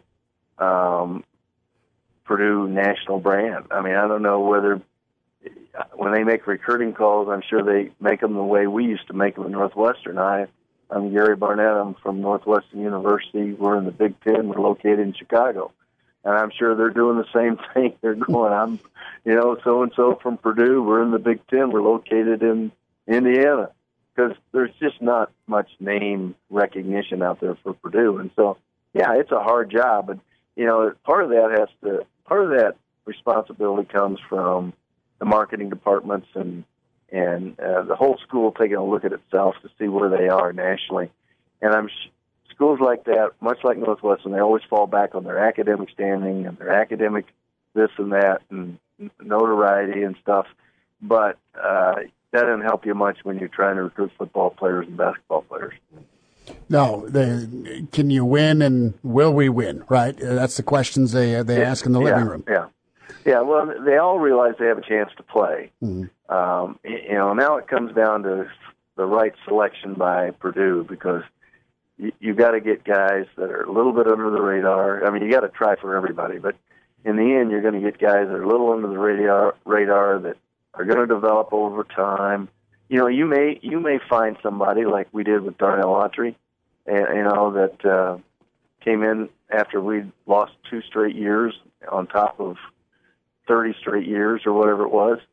Purdue national brand. I mean, I don't know whether when they make recruiting calls, I'm sure they make them the way we used to make them at Northwestern. I'm Gary Barnett. I'm from Northwestern University. We're in the Big Ten. We're located in Chicago. And I'm sure they're doing the same thing. They're going, I'm, so-and-so from Purdue. We're in the Big Ten. We're located in Indiana. Because there's just not much name recognition out there for Purdue. And so, yeah, it's a hard job. But, part of that responsibility comes from the marketing departments and the whole school taking a look at itself to see where they are nationally. And schools like that, much like Northwestern, they always fall back on their academic standing and their academic this and that and notoriety and stuff. But that doesn't help you much when you're trying to recruit football players and basketball players. No, can you win and will we win, right? That's the questions they ask in the living room. Yeah, well, they all realize they have a chance to play. Mm-hmm. Now it comes down to the right selection by Purdue because you got to get guys that are a little bit under the radar. I mean, you got to try for everybody, but in the end, you're going to get guys that are a little under the radar that are going to develop over time. You may find somebody like we did with Darnell Autry, that came in after we'd lost 2 straight years on top of 30 straight years or whatever it was.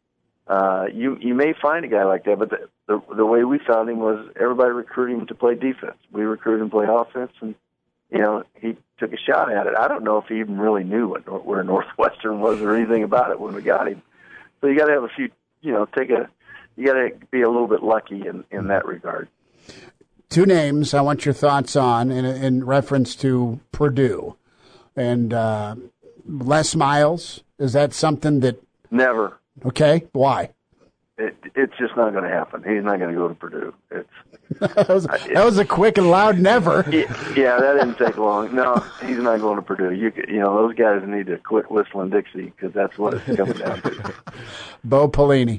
you may find a guy like that, but the way we found him was everybody recruited him to play defense. We recruited him to play offense, and he took a shot at it. I don't know if he even really knew where Northwestern was or anything about it when we got him. So you got to have a few, you got to be a little bit lucky in that regard. Two names I want your thoughts on in reference to Purdue. And Les Miles, is that something that... Never. Okay, why? It's just not going to happen. He's not going to go to Purdue. That was a quick and loud never. Yeah, that didn't take long. No, he's not going to Purdue. Those guys need to quit whistling Dixie because that's what it's coming down to. Bo Pelini.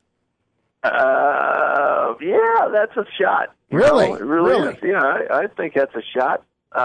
Yeah, that's a shot. Really? It really is. Yeah, I think that's a shot.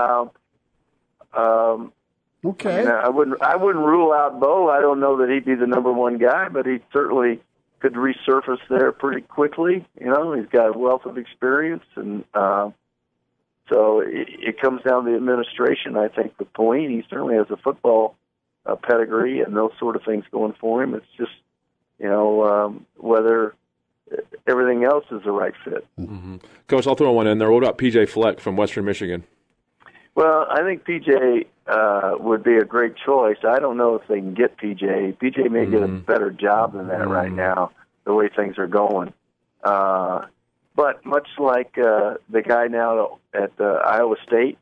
Okay. I wouldn't rule out Bo. I don't know that he'd be the number one guy, but he certainly could resurface there pretty quickly. He's got a wealth of experience, and so it comes down to the administration. I think with Pelini, he certainly has a football pedigree and those sort of things going for him. It's just whether everything else is the right fit. Mm-hmm. Coach, I'll throw one in there. What about P.J. Fleck from Western Michigan? Well, I think P.J. Would be a great choice. I don't know if they can get P.J. P.J. may get a better job than that right now, the way things are going. But much like the guy now at Iowa State,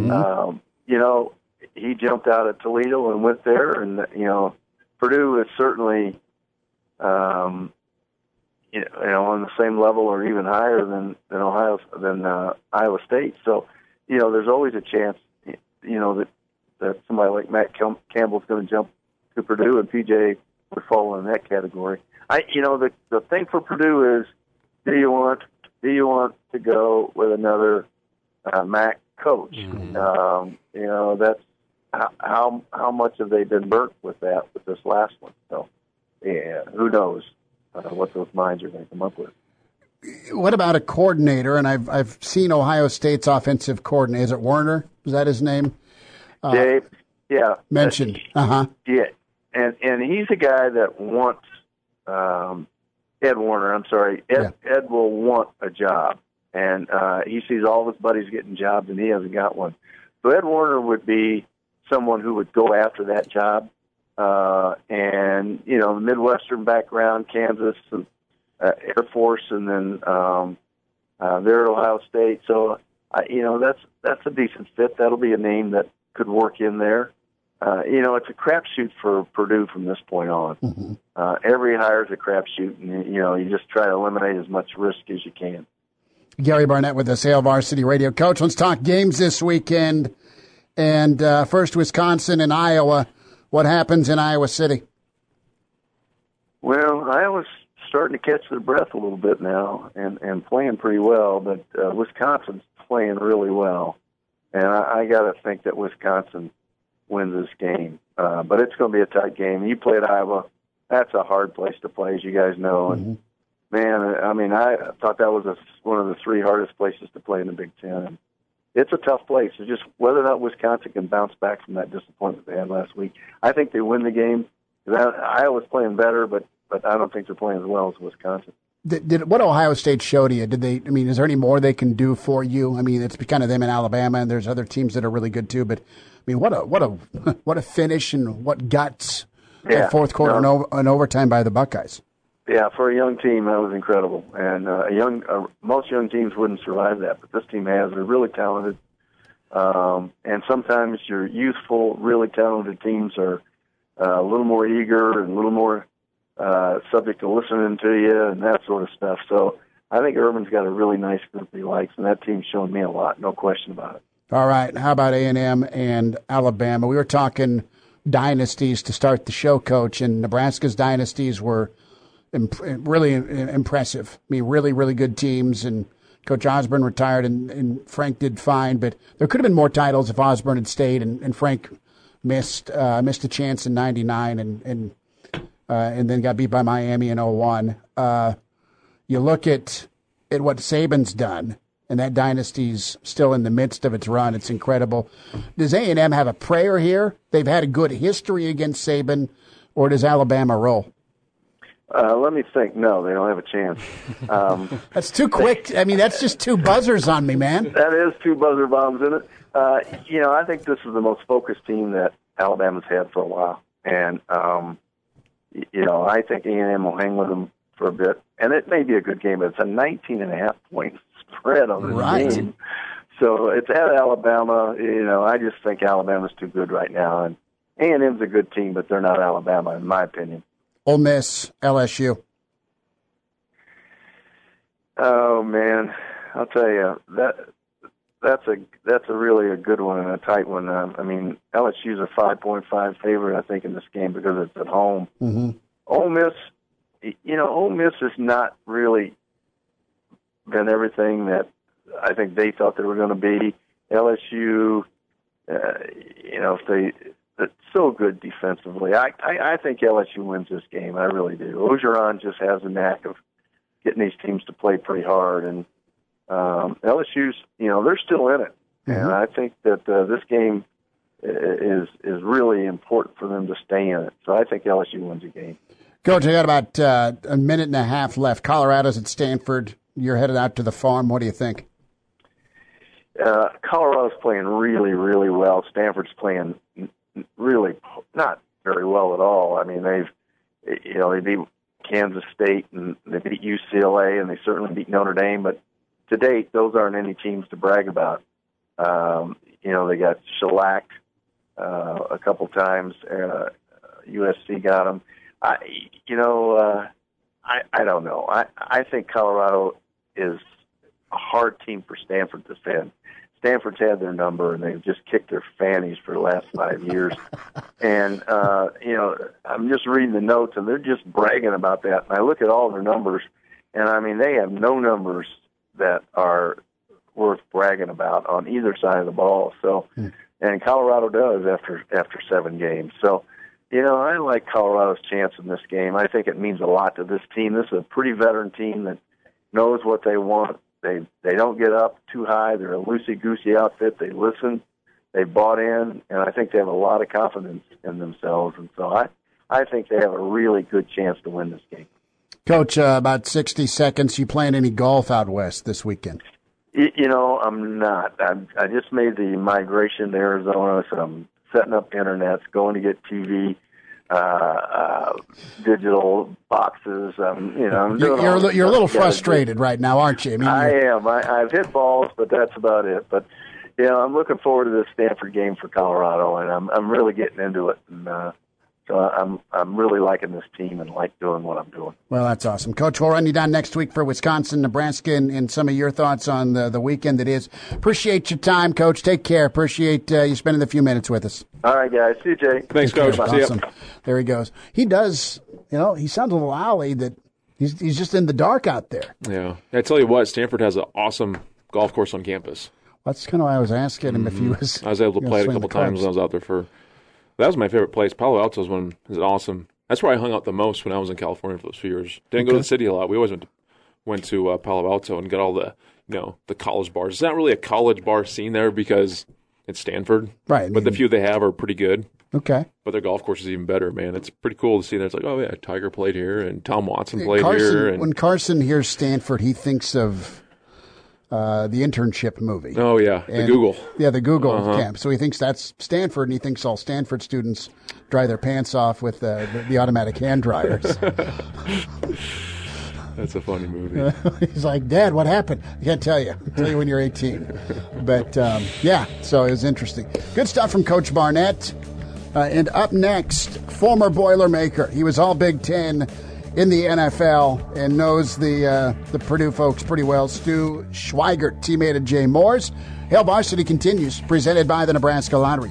he jumped out at Toledo and went there, and Purdue is certainly on the same level or even higher than Iowa State. So there's always a chance that somebody like Matt Campbell's going to jump to Purdue, and PJ would fall in that category. The thing for Purdue is, do you want to go with another MAC coach? That's how much have they been burnt with this last one? So, yeah, who knows what those minds are going to come up with. What about a coordinator? And I've seen Ohio State's offensive coordinator. Is it Werner? Is that his name? Dave, yeah. Mentioned. Yeah, and he's a guy that wants Ed Werner. I'm sorry, Ed will want a job, and he sees all of his buddies getting jobs, and he hasn't got one. So Ed Werner would be someone who would go after that job, and the Midwestern background, Kansas, and Air Force, and then there at Ohio State. So that's a decent fit. That'll be a name that could work in there. It's a crapshoot for Purdue from this point on. Mm-hmm. Every hire is a crapshoot, and you just try to eliminate as much risk as you can. Gary Barnett with us, Hail Varsity Radio. Coach, let's talk games this weekend. And first, Wisconsin and Iowa. What happens in Iowa City? Well, Iowa's starting to catch their breath a little bit now and playing pretty well, but Wisconsin's playing really well. And I got to think that Wisconsin wins this game. But it's going to be a tight game. You played Iowa. That's a hard place to play, as you guys know. And, man, I thought that was one of the three hardest places to play in the Big Ten. And it's a tough place. It's just whether or not Wisconsin can bounce back from that disappointment they had last week. I think they win the game. Iowa's playing better, but I don't think they're playing as well as Wisconsin. Did what Ohio State showed you? Is there any more they can do for you? It's kind of them in Alabama, and there's other teams that are really good too. But what a finish and what guts! That fourth quarter and overtime by the Buckeyes. Yeah, for a young team, that was incredible. And most young teams wouldn't survive that, but this team has. They're really talented, and sometimes your youthful, really talented teams are a little more eager and a little more subject to listening to you and that sort of stuff. So I think Urban's got a really nice group he likes, and that team's shown me a lot, no question about it. All right, how about A&M and Alabama? We were talking dynasties to start the show, Coach, and Nebraska's dynasties were really impressive. Really, really good teams, and Coach Osborne retired, and Frank did fine, but there could have been more titles if Osborne had stayed, and Frank missed a chance in '99 and then got beat by Miami in 2001. You look at what Saban's done, and that dynasty's still in the midst of its run. It's incredible. Does A&M have a prayer here? They've had a good history against Saban, or does Alabama roll? Let me think. No, they don't have a chance. That's too quick. I mean, that's just 2 buzzers on me, man. That is 2 buzzer bombs in it. I think this is the most focused team that Alabama's had for a while. And, I think A&M will hang with them for a bit. And it may be a good game, but it's a 19.5-point spread on this game. So it's at Alabama. I just think Alabama's too good right now. And A&M's a good team, but they're not Alabama, in my opinion. Ole Miss, LSU. Oh man, I'll tell you that's a really a good one and a tight one. LSU's a 5.5 favorite, I think, in this game because it's at home. Mm-hmm. Ole Miss, Ole Miss has not really been everything that I think they thought they were going to be. LSU, it's so good defensively. I think LSU wins this game. I really do. Orgeron just has a knack of getting these teams to play pretty hard, and LSU's, they're still in it. Mm-hmm. And I think that this game is really important for them to stay in it. So I think LSU wins the game. Coach, I got about a minute and a half left. Colorado's at Stanford. You're headed out to the farm. What do you think? Colorado's playing really, really well. Stanford's playing really not very well at all. I mean, they beat Kansas State and they beat UCLA and they certainly beat Notre Dame, but to date, those aren't any teams to brag about. They got shellacked a couple times. USC got them. I don't know. I think Colorado is a hard team for Stanford to defend. Stanford's had their number, and they've just kicked their fannies for the last 5 years. And, I'm just reading the notes, and they're just bragging about that. And I look at all their numbers, and, they have no numbers that are worth bragging about on either side of the ball. So, and Colorado does after 7 games. So, I like Colorado's chance in this game. I think it means a lot to this team. This is a pretty veteran team that knows what they want. They don't get up too high. They're a loosey-goosey outfit. They listen. They bought in, and I think they have a lot of confidence in themselves. And so I think they have a really good chance to win this game. Coach, about 60 seconds. You playing any golf out west this weekend? I'm not. I just made the migration to Arizona, so I'm setting up internets, going to get TV, digital boxes. I'm doing you're a little frustrated right now, aren't you? I am. I've hit balls, but that's about it. But I'm looking forward to this Stanford game for Colorado, and I'm really getting into it. And so I'm really liking this team and like doing what I'm doing. Well, that's awesome, Coach. We'll run you down next week for Wisconsin, Nebraska, and some of your thoughts on the weekend that is. Appreciate your time, Coach. Take care. Appreciate you spending a few minutes with us. All right, guys. See you, Jay. Thanks, Coach. Awesome. There he goes. He does. He sounds a little owly that he's just in the dark out there. Yeah. I tell you what, Stanford has an awesome golf course on campus. That's kind of why I was asking him if he was. I was able to play it a couple times when I was out there that was my favorite place. Palo Alto is awesome. That's where I hung out the most when I was in California for those few years. Didn't go to the city a lot. We always went to Palo Alto and got all the the college bars. It's not really a college bar scene there because it's Stanford, right? But the few they have are pretty good. Okay. But their golf course is even better, man. It's pretty cool to see that. It's like, oh yeah, Tiger played here and Tom Watson played here. And when Carson hears Stanford, he thinks of the internship movie. Oh, yeah, the Google. Yeah, the Google camp. So he thinks that's Stanford, and he thinks all Stanford students dry their pants off with the automatic hand dryers. That's a funny movie. He's like, Dad, what happened? I can't tell you. I'll tell you when you're 18. But, so it was interesting. Good stuff from Coach Barnett. And up next, former Boilermaker. He was all Big Ten in the NFL and knows the Purdue folks pretty well. Stu Schweigert, teammate of Jay Moore's. Hail Varsity continues, presented by the Nebraska Lottery.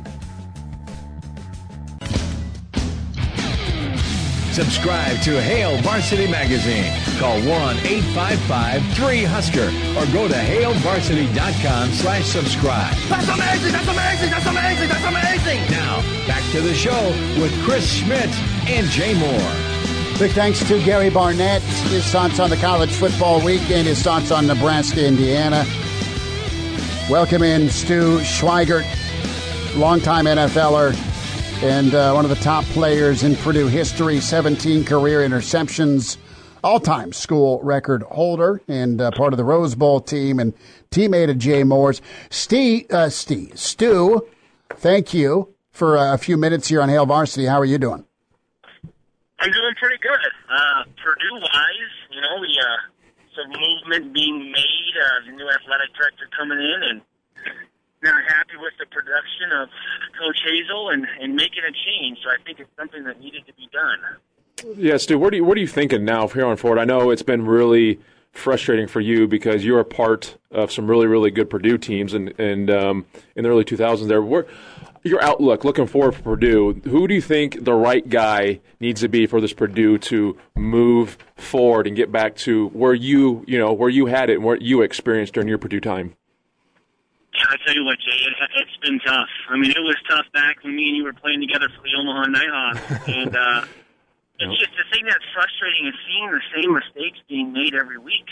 Subscribe to Hail Varsity Magazine. Call 1-855-3-HUSKER or go to hailvarsity.com/subscribe. That's amazing! That's amazing! That's amazing! That's amazing! Now, back to the show with Chris Schmidt and Jay Moore. Big thanks to Gary Barnett. His thoughts on the college football weekend, his thoughts on Nebraska, Indiana. Welcome in Stu Schweigert, longtime NFLer, and one of the top players in Purdue history, 17 career interceptions, all-time school record holder, and part of the Rose Bowl team, and teammate of Jay Moore's. Stu, thank you for a few minutes here on Hail Varsity. How are you doing? I'm doing pretty good. Purdue-wise, we some movement being made, the new athletic director coming in, and not happy with the production of Coach Hazel and making a change. So I think it's something that needed to be done. Yeah, Stu, what are you thinking now from here on forward? I know it's been really frustrating for you because you're a part of some really, really good Purdue teams and in the early 2000s there. Your outlook, looking forward for Purdue, who do you think the right guy needs to be for this Purdue to move forward and get back to where you had it and what you experienced during your Purdue time? Yeah, I tell you what, Jay, it's been tough. I mean, it was tough back when me and you were playing together for the Omaha Nighthawks, and it's just the thing that's frustrating is seeing the same mistakes being made every week.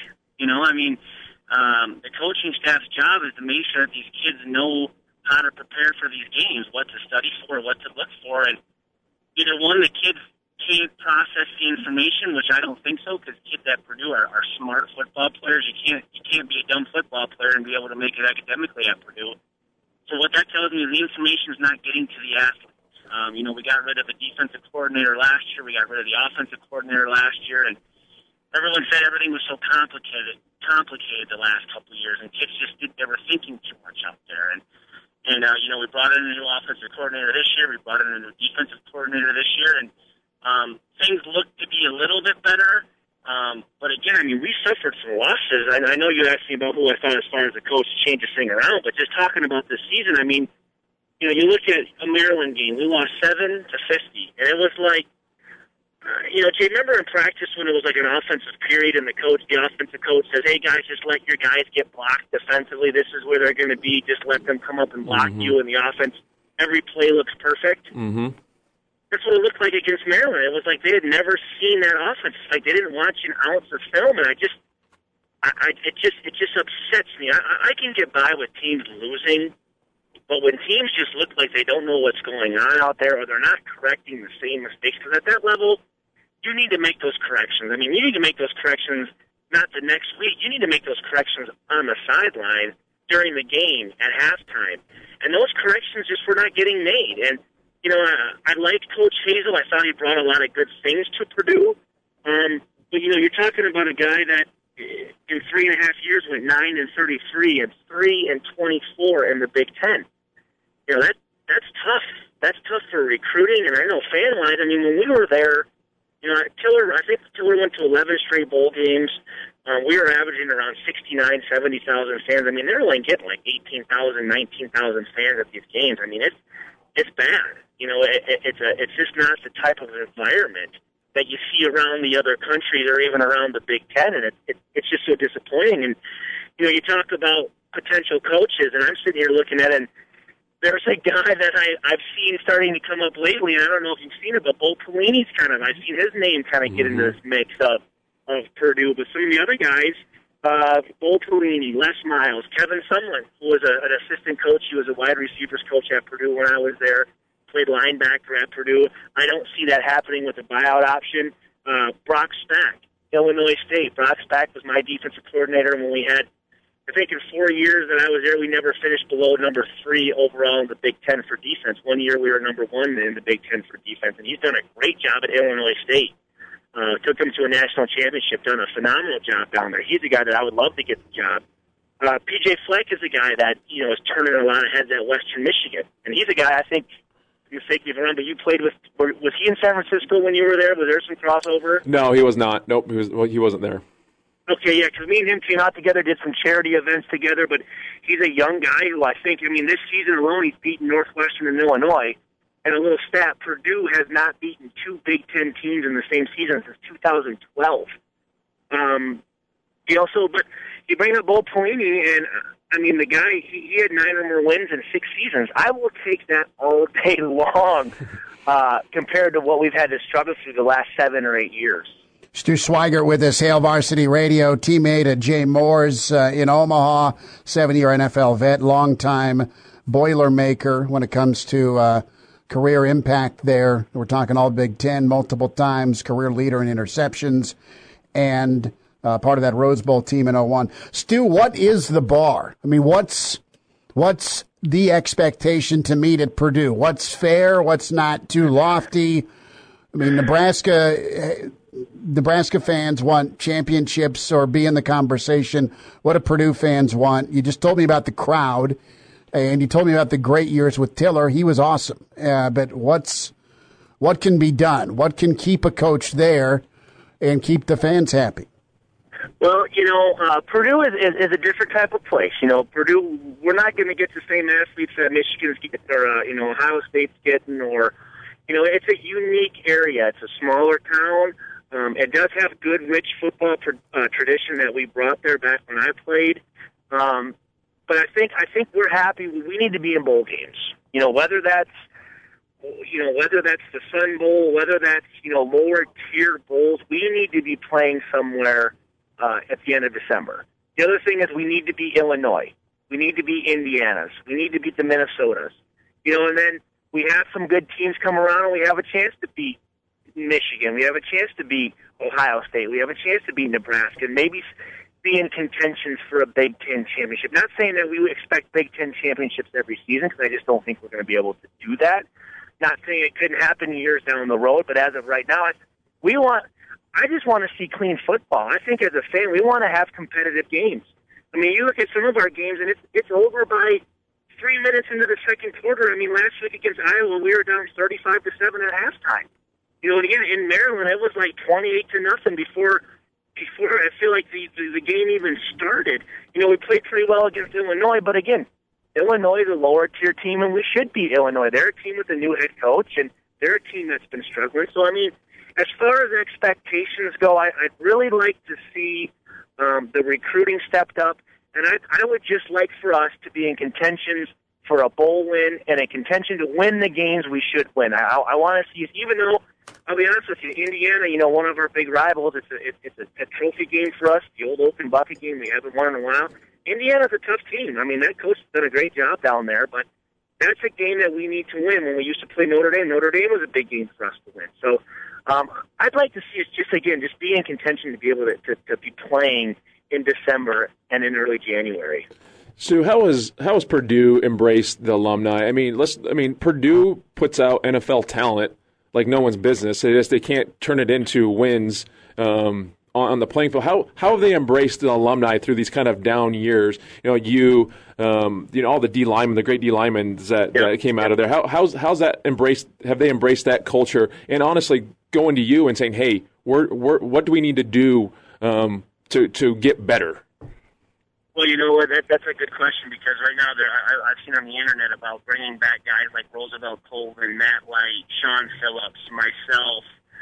The coaching staff's job is to make sure that these kids know how to prepare for these games, what to study for, what to look for, and either one, the kids can't process the information, which I don't think so, because kids at Purdue are smart football players. You can't be a dumb football player and be able to make it academically at Purdue. So what that tells me is the information is not getting to the athletes. We got rid of the defensive coordinator last year. We got rid of the offensive coordinator last year, and everyone said everything was so complicated the last couple of years, and kids they were thinking too much out there. And we brought in a new offensive coordinator this year. We brought in a new defensive coordinator this year, and things look to be a little bit better. But again, we suffered some losses. I know you asked me about who I thought as far as the coach changed this thing around, but just talking about this season, you look at a Maryland game, we lost 7-50, and it was like, Jay, remember in practice when it was like an offensive period and the offensive coach says, hey guys, just let your guys get blocked defensively. This is where they're going to be. Just let them come up and block you, and the offense, every play looks perfect. Mm-hmm. That's what it looked like against Maryland. It was like they had never seen that offense. It's like they didn't watch an ounce of film, and it just upsets me. I can get by with teams losing, but when teams just look like they don't know what's going on out there, or they're not correcting the same mistakes, because at that level, you need to make those corrections. You need to make those corrections not the next week. You need to make those corrections on the sideline during the game at halftime. And those corrections just were not getting made. And, I liked Coach Hazel. I thought he brought a lot of good things to Purdue. But, you're talking about a guy that in 3.5 years went 9-33 and 3-24 in the Big Ten. That's tough. That's tough for recruiting. And I know fan-wise, when we were there, I think Tiller went to 11 straight bowl games. We were averaging around 69,000, 70,000 fans. They're only getting like 18,000, 19,000 fans at these games. It's bad. It's just not the type of environment that you see around the other countries or even around the Big Ten, and it's just so disappointing. And you talk about potential coaches, and I'm sitting here looking at it, and there's a guy that I've seen starting to come up lately, and I don't know if you've seen it, but Bo Pelini's I've seen his name kind of get into this mix of Purdue. But some of the other guys, Bo Pelini, Les Miles, Kevin Sumlin, who was an assistant coach. He was a wide receivers coach at Purdue when I was there, played linebacker at Purdue. I don't see that happening with the buyout option. Brock Spack, Illinois State. Brock Spack was my defensive coordinator when we had, I think in 4 years that I was there, we never finished below number 3 overall in the Big Ten for defense. 1 year we were number 1 in the Big Ten for defense, and he's done a great job at Illinois State. Took him to a national championship, done a phenomenal job down there. He's a guy that I would love to get the job. P.J. Fleck is a guy that, is turning a lot of heads at Western Michigan, and he's a guy I think, you fake me around, but you played with, was he in San Francisco when you were there? Was there some crossover? No, he was not. Nope, he wasn't there. Okay, yeah, because me and him came out together, did some charity events together, but he's a young guy who I think, this season alone, he's beaten Northwestern and Illinois. And a little stat, Purdue has not beaten 2 Big Ten teams in the same season since 2012. But you bring up Bo Pelini, and, the guy, he had 9 or more wins in 6 seasons. I will take that all day long compared to what we've had to struggle through the last 7 or 8 years. Stu Swigert with us, Hail Varsity Radio, teammate of Jay Moore's in Omaha, 7-year NFL vet, longtime Boilermaker when it comes to career impact there. We're talking all Big Ten multiple times, career leader in interceptions, and part of that Rose Bowl team in 01. Stu, what is the bar? I mean, what's the expectation to meet at Purdue? What's fair? What's not too lofty? I mean, Nebraska fans want championships or be in the conversation. What do Purdue fans want? You just told me about the crowd, and you told me about the great years with Tiller. He was awesome. But what can be done? What can keep a coach there and keep the fans happy? Well, Purdue is a different type of place. Purdue, we're not going to get the same athletes that Michigan's getting or, Ohio State's getting or, it's a unique area. It's a smaller town. It does have good, rich football tradition that we brought there back when I played. But I think we're happy. We need to be in bowl games. Whether that's the Sun Bowl, whether that's lower tier bowls, we need to be playing somewhere at the end of December. The other thing is we need to be Illinois. We need to be Indiana's. We need to beat the Minnesotas. And then we have some good teams come around, and we have a chance to beat Michigan. We have a chance to beat Ohio State. We have a chance to beat Nebraska. Maybe be in contention for a Big Ten championship. Not saying that we would expect Big Ten championships every season, because I just don't think we're going to be able to do that. Not saying it couldn't happen years down the road, but as of right now, I just want to see clean football. I think as a fan, we want to have competitive games. I mean, you look at some of our games, and it's over by 3 minutes into the second quarter. I mean, last week against Iowa, we were down 35-7 at halftime. And again, in Maryland, it was like 28-0 before I feel like the game even started. We played pretty well against Illinois, but again, Illinois is a lower tier team, and we should beat Illinois. They're a team with a new head coach, and they're a team that's been struggling. So, I mean, as far as expectations go, I'd really like to see the recruiting stepped up, and I would just like for us to be in contention for a bowl win and a contention to win the games we should win. I want to see, even though, I'll be honest with you, Indiana, one of our big rivals, it's a trophy game for us, the old Open Bucket game we haven't won in a while. Indiana's a tough team. I mean, that coach has done a great job down there, but that's a game that we need to win. When we used to play Notre Dame was a big game for us to win. So I'd like to see us just be in contention to be able to be playing in December and in early January. Sue, how has Purdue embraced the alumni? I mean, Purdue puts out NFL talent like no one's business. They can't turn it into wins on the playing field. How have they embraced the alumni through these kind of down years? All the D linemen, the great D linemen that came out of there. How's that embraced? Have they embraced that culture? And honestly, going to you and saying, hey, what do we need to do to get better? Well, you know what? That's a good question, because right now I've seen on the internet about bringing back guys like Roosevelt Colvin, Matt White, Sean Phillips, myself,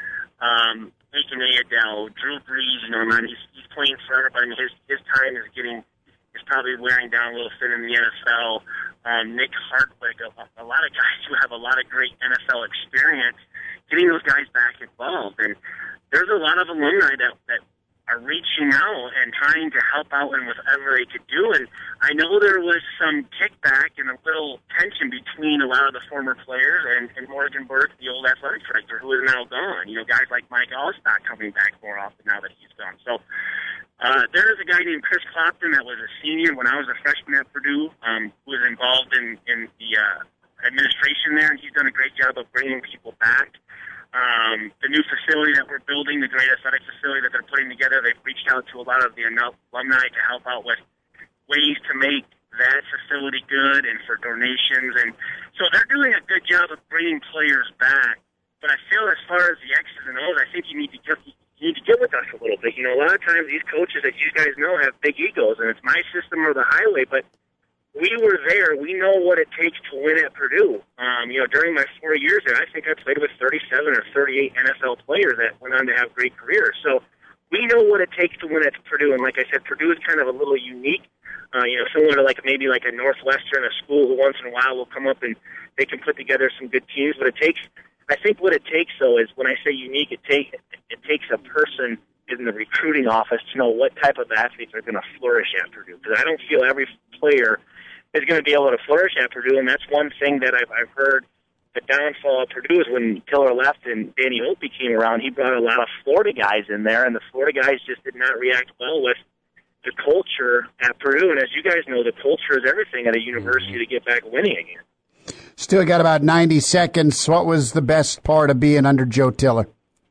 Aiken Ayadel, Drew Brees. He's playing forever, but I mean his time is probably wearing down a little thin in the NFL. Nick Hartwig, a lot of guys who have a lot of great NFL experience, getting those guys back involved, and there's a lot of alumni that are reaching out and trying to help out in whatever they could do. And I know there was some kickback and a little tension between a lot of the former players and Morgan Burke, the old athletic director, who is now gone. Guys like Mike Allstott coming back more often now that he's gone. So there is a guy named Chris Clopton that was a senior when I was a freshman at Purdue, who was involved in the administration there, and he's done a great job of bringing people back. The new facility that we're building, the great athletic facility that they're putting together, they've reached out to a lot of the alumni to help out with ways to make that facility good and for donations. And so they're doing a good job of bringing players back. But I feel as far as the X's and O's, I think you need to get with us a little bit. A lot of times these coaches, as you guys know, have big egos, and it's my system or the highway, but we were there. We know what it takes to win at Purdue. During my 4 years there, I think I played with 37 or 38 NFL players that went on to have great careers. So we know what it takes to win at Purdue. And like I said, Purdue is kind of a little unique, similar to maybe a Northwestern, a school who once in a while will come up and they can put together some good teams. But I think what it takes, though, is when I say unique, it takes a person in the recruiting office to know what type of athletes are going to flourish at Purdue. Because I don't feel every player is going to be able to flourish at Purdue, and that's one thing that I've heard the downfall of Purdue is when Tiller left and Danny Opie came around, he brought a lot of Florida guys in there, and the Florida guys just did not react well with the culture at Purdue. And as you guys know, the culture is everything at a university to get back winning again. Still got about 90 seconds. What was the best part of being under Joe Tiller?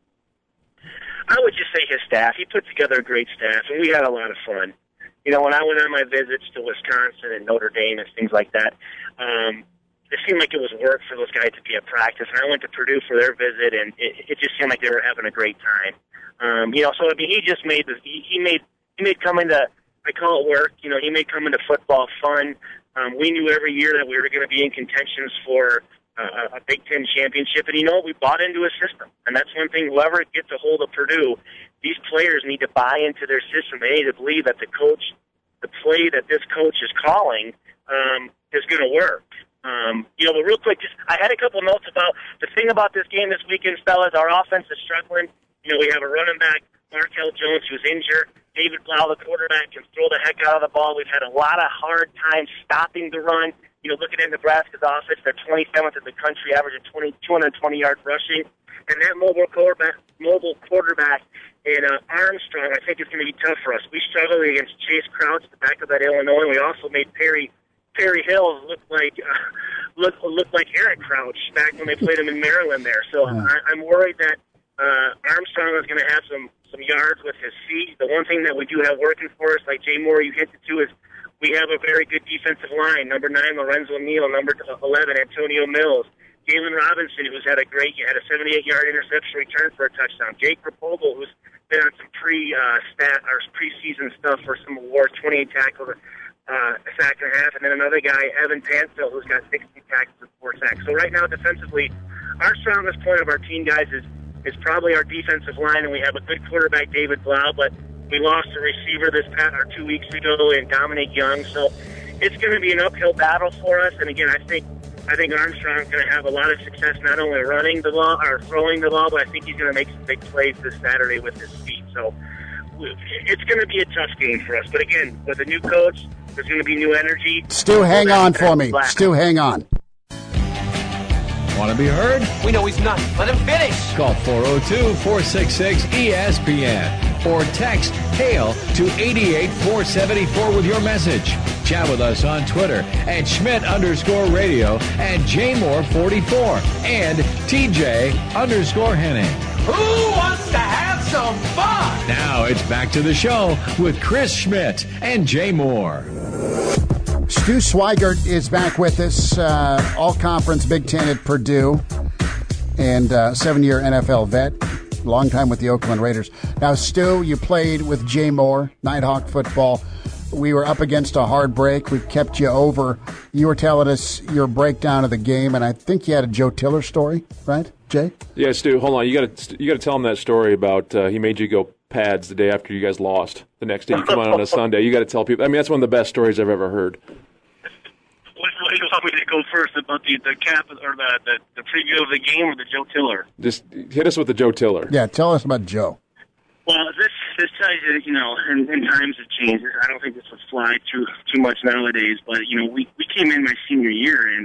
I would just say his staff. He put together a great staff, and we had a lot of fun. You know, when I went on my visits to Wisconsin and Notre Dame and things like that, it seemed like it was work for those guys to be at practice. And I went to Purdue for their visit, and it just seemed like they were having a great time. You know, so I mean, he just made this. He made coming to, I call it work. You know, he made coming to football fun. We knew every year that we were going to be in contentions for a Big Ten championship, and you know, we bought into a system. And that's one thing. Whoever gets a hold of Purdue, these players need to buy into their system. They need to believe that the play that this coach is calling is going to work. You know, but real quick, I had a couple notes about the thing about this game this weekend, fellas. Our offense is struggling. You know, we have a running back, Markel Jones, who's injured. David Blau, the quarterback, can throw the heck out of the ball. We've had a lot of hard time stopping the run. You know, looking at Nebraska's offense, they're 27th in the country, averaging 220 yards rushing. And that mobile quarterback in Armstrong, I think it's going to be tough for us. We struggled against Chase Crouch, the back of that Illinois. We also made Perry Hill look like Eric Crouch back when they played him in Maryland there. So I'm worried that Armstrong is going to have some yards with his feet. The one thing that we do have working for us, like Jay Moore, you hinted to, is we have a very good defensive line. Number 9, Lorenzo Neal. Number 11, Antonio Mills. Galen Robinson, who's had a 78-yard interception return for a touchdown. Jake Rapogel, who's been on some preseason stuff for some awards, 28 tackles, a sack and a half, and then another guy, Evan Panfield, who's got 16 tackles and 4 sacks. So right now, defensively, our strongest point of our team, guys, is probably our defensive line, and we have a good quarterback, David Blau, but we lost a receiver 2 weeks ago in Dominic Young. So it's going to be an uphill battle for us. And again, I think Armstrong's going to have a lot of success not only running the ball or throwing the ball, but I think he's going to make some big plays this Saturday with his feet. So it's going to be a tough game for us. But again, with a new coach, there's going to be new energy. Stu, hang on for me. Stu, hang on. Want to be heard? We know he's not. Let him finish. Call 402-466-ESPN or text HAIL to 88474 with your message. Chat with us on Twitter at Schmidt_radio and JMoore44 and TJ_Henning. Who wants to have some fun? Now it's back to the show with Chris Schmidt and Jay Moore. Stu Swigert is back with us, all-conference Big Ten at Purdue, and 7-year NFL vet, long time with the Oakland Raiders. Now, Stu, you played with Jay Moore, Nighthawk football. We were up against a hard break. We've kept you over. You were telling us your breakdown of the game, and I think you had a Joe Tiller story, right, Jay? Yeah, Stu, hold on. You got to tell him that story about he made you go pads the day after you guys lost. The next day you come out on a Sunday. You got to tell people. I mean, that's one of the best stories I've ever heard. What do you want me to go first about the cap or the preview of the game or the Joe Tiller? Just hit us with the Joe Tiller. Yeah, tell us about Joe. Well, this tells you, you know, and times have changed. I don't think this would fly too much nowadays, but you know, we came in my senior year and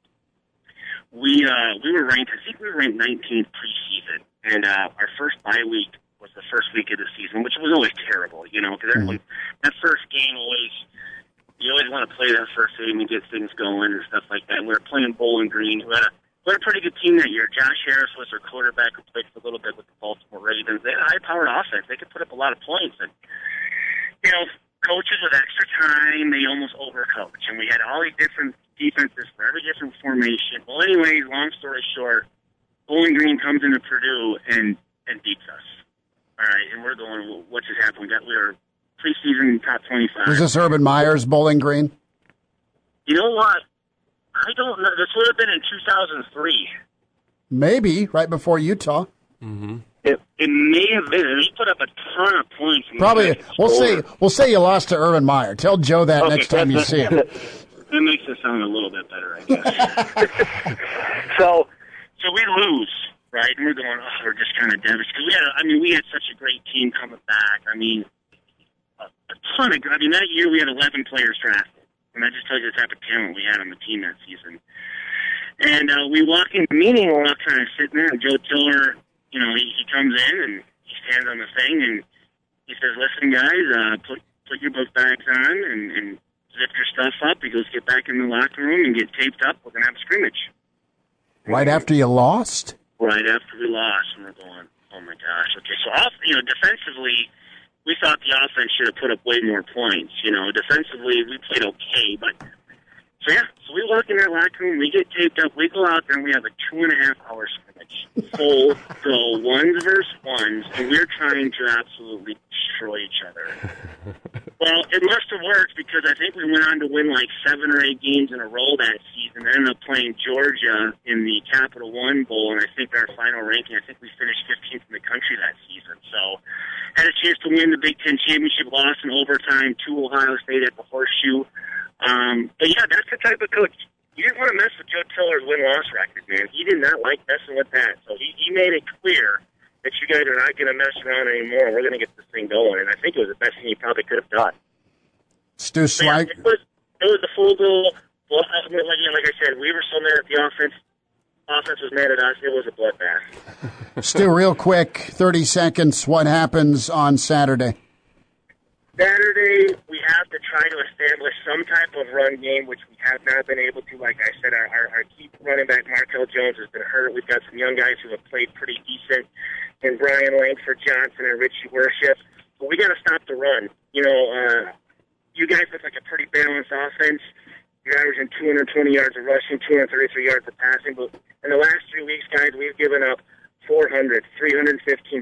we were ranked. I think we were ranked 19th preseason, and our first bye week was the first week of the season, which was always terrible, you know, because everyone that first game you always want to play that first game and get things going and stuff like that. And we were playing Bowling Green, who had a pretty good team that year. Josh Harris was their quarterback, who played for a little bit with the Baltimore Ravens. They had a high-powered offense. They could put up a lot of points. And, you know, coaches with extra time, they almost overcoach. And we had all these different defenses for every different formation. Well, anyways, long story short, Bowling Green comes into Purdue and beats us. All right, and we're going, what just happened? We were preseason top 25. Was this Urban Meyer's Bowling Green? You know what? I don't know. This would have been in 2003. Maybe, right before Utah. Mm-hmm. It may have been. He put up a ton of points. Probably. We'll say you lost to Urban Meyer. Tell Joe that next time you see him. That makes it sound a little bit better, I guess. So we lose, right? And we're going, we're just kind of devastated. We had such a great team coming back. I mean, that year we had 11 players drafted. And that just tells you the type of talent we had on the team that season. And we walk in the meeting, and we're all kind of sitting there, and Joe Tiller, you know, he comes in, and he stands on the thing, and he says, listen, guys, put your book bags on and zip your stuff up. He goes, get back in the locker room and get taped up. We're going to have a scrimmage. Right after you lost? Right after we lost, and we're going, oh, my gosh. Okay, so, defensively, we thought the offense should have put up way more points. You know, defensively, we played okay, but... So we walk in that locker room, we get taped up, we go out there, and we have a 2.5-hour scrimmage. Full go, ones versus ones, and we're trying to absolutely destroy each other. Well, it must have worked because I think we went on to win like 7 or 8 games in a row that season. I ended up playing Georgia in the Capital One Bowl, and I think our final ranking, I think we finished 15th in the country that season. So had a chance to win the Big Ten championship, lost in overtime to Ohio State at the Horseshoe. But yeah, that's the type of coach. You didn't want to mess with Joe Tiller's win-loss record, man. He did not like messing with that. So he made it clear that you guys are not going to mess around anymore. We're going to get this thing going. And I think it was the best thing he probably could have done. Stu Swag. Yeah, it was a full goal. Well, like I said, we were so mad at the offense. Offense was mad at us. It was a bloodbath. Stu, real quick, 30 seconds. What happens on Saturday? Saturday, we have to try to establish some type of run game, which we have not been able to. Like I said, our key running back, Markel Jones, has been hurt. We've got some young guys who have played pretty decent, and Brian Langford Johnson and Richie Worship. But we got to stop the run. You know, you guys look like a pretty balanced offense. You're averaging 220 yards of rushing, 233 yards of passing. But in the last 3 weeks, guys, we've given up 400, 315,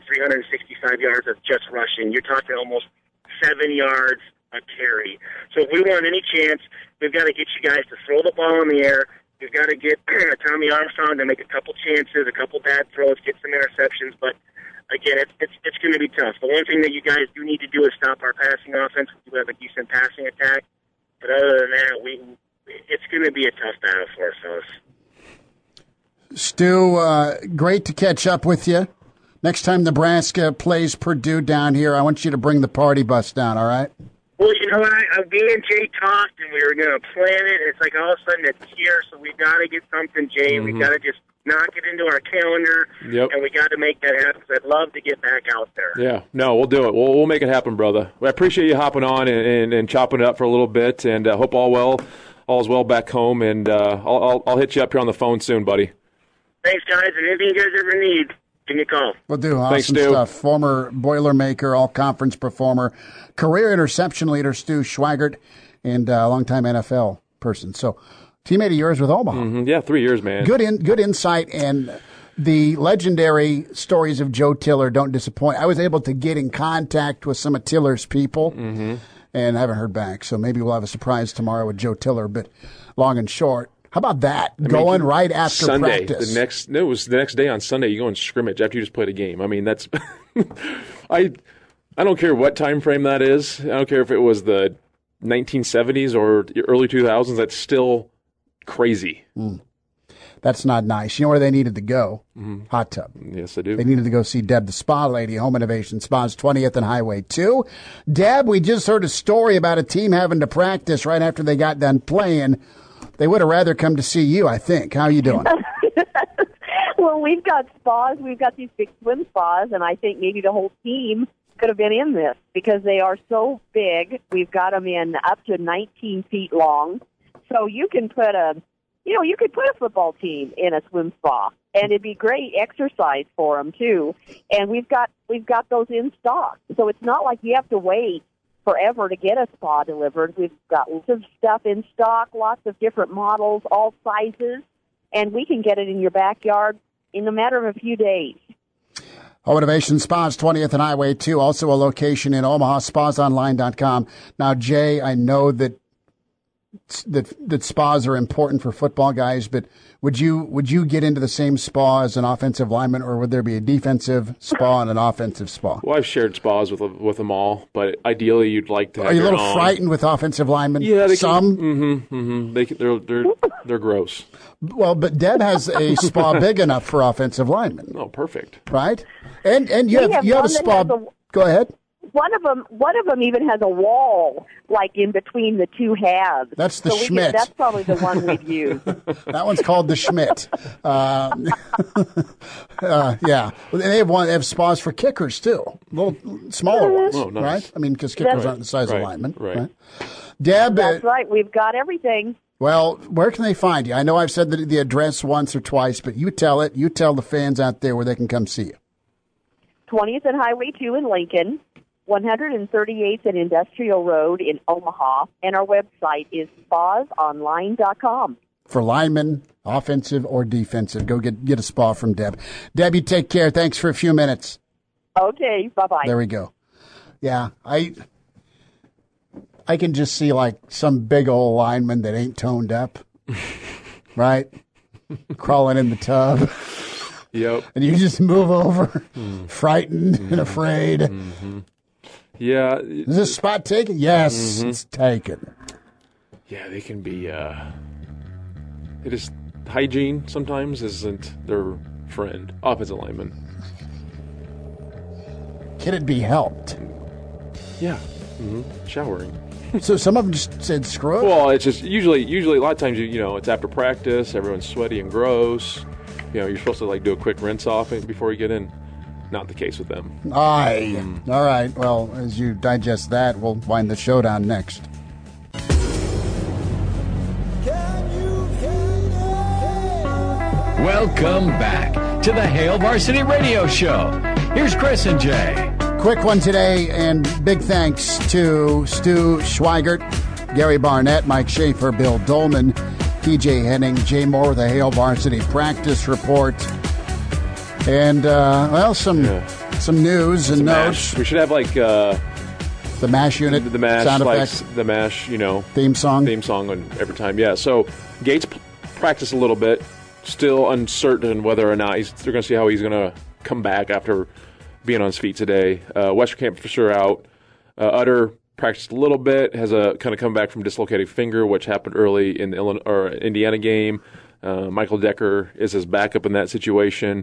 365 yards of just rushing. You're talking almost 7 yards a carry. So if we want any chance, we've got to get you guys to throw the ball in the air. We've got to get Tommy Armstrong to make a couple chances, a couple bad throws, get some interceptions. But again, it's going to be tough. The one thing that you guys do need to do is stop our passing offense. We do have a decent passing attack. But other than that, it's going to be a tough battle for us, fellas. Stu, great to catch up with you. Next time Nebraska plays Purdue down here, I want you to bring the party bus down, all right? Well, you know what? Me and Jay talked, and we were going to plan it, and it's like all of a sudden it's here, so we got to get something, Jay. Mm-hmm. We got to just knock it into our calendar, and we got to make that happen, because I'd love to get back out there. Yeah, no, we'll do it. We'll make it happen, brother. I appreciate you hopping on and chopping it up for a little bit, and hope all is well back home, and I'll hit you up here on the phone soon, buddy. Thanks, guys, and anything you guys ever need, give me a call. We'll do awesome stuff. Former Boilermaker, all-conference performer, career interception leader Stu Schweigert, and a longtime NFL person. So, teammate of yours with Omaha. Mm-hmm. Yeah, 3 years, man. Good insight, and the legendary stories of Joe Tiller don't disappoint. I was able to get in contact with some of Tiller's people, and I haven't heard back. So maybe we'll have a surprise tomorrow with Joe Tiller, but long and short. How about that? Going right after Sunday, practice. It was the next day on Sunday. You go and scrimmage after you just played a game. I mean, that's I don't care what time frame that is. I don't care if it was the 1970s or early 2000s. That's still crazy. That's not nice. You know where they needed to go? Hot tub. Yes, I do. They needed to go see Deb, the spa lady, Home Innovation Spas, 20th and Highway 2. Deb, we just heard a story about a team having to practice right after they got done playing. They would have rather come to see you, I think. How are you doing? Well, we've got spas. We've got these big swim spas, and I think maybe the whole team could have been in this because they are so big. We've got them in up to 19 feet long. So you can put a football team in a swim spa, and it'd be great exercise for them, too. And we've got those in stock. So it's not like you have to wait forever to get a spa delivered. We've got lots of stuff in stock, lots of different models, all sizes, and we can get it in your backyard in a matter of a few days. Home Innovation Spas, 20th and Highway 2, also a location in Omaha, spasonline.com. Now, Jay, I know that spas are important for football guys, but would you get into the same spa as an offensive lineman, or would there be a defensive spa and an offensive spa? Well, I've shared spas with them all, but ideally you'd like to have Are you a little own. Frightened with offensive linemen? Yeah, some. They're gross. Well, but Deb has a spa big enough for offensive linemen. Oh, perfect. Right? And you have a spa. Go ahead. one of them even has a wall like in between the two halves. That's the Schmidt. That's probably the one we'd use. That one's called the Schmidt. Yeah, they have spas for kickers too, little smaller ones, Oh, nice. right? I mean, because kickers aren't the size of linemen, right? Deb, That's right. We've got everything. well, where can they find you? I know I've said the address once or twice, but you tell it. You tell the fans out there where they can come see you. 20th and Highway 2 in Lincoln, 138th and Industrial Road in Omaha, and our website is spasonline.com. For linemen, offensive or defensive, go get a spa from Deb. Deb, you take care. Thanks for a few minutes. Okay, bye-bye. There we go. Yeah, I can just see like some big old lineman that ain't toned up, right? Crawling in the tub. Yep. And you just move over, frightened and afraid. Mm-hmm. Yeah. Is this spot taken? Yes, it's taken. Yeah, they can be. It is hygiene sometimes isn't their friend. Offensive lineman. Can it be helped? Yeah. Showering. So some of them just said screw it. Well, it's just usually a lot of times it's after practice. Everyone's sweaty and gross. You're supposed to like do a quick rinse off before you get in. Not the case with them. Aye. All right. Well, as you digest that, we'll wind the show down next. Welcome back to the Hail Varsity Radio Show. Here's Chris and Jay. Quick one today, and big thanks to Stu Schweigert, Gary Barnett, Mike Schaefer, Bill Dolman, TJ Henning, Jay Moore with the Hail Varsity Practice Report. And, some news and notes. We should have like the MASH unit, the MASH sound like effects, the MASH, theme song on every time. Yeah. So Gates practiced a little bit, still uncertain whether or not they're going to see how he's going to come back after being on his feet today. Westerkamp for sure out. Utter practiced a little bit, has a kind of come back from dislocated finger, which happened early in the Indiana game. Michael Decker is his backup in that situation.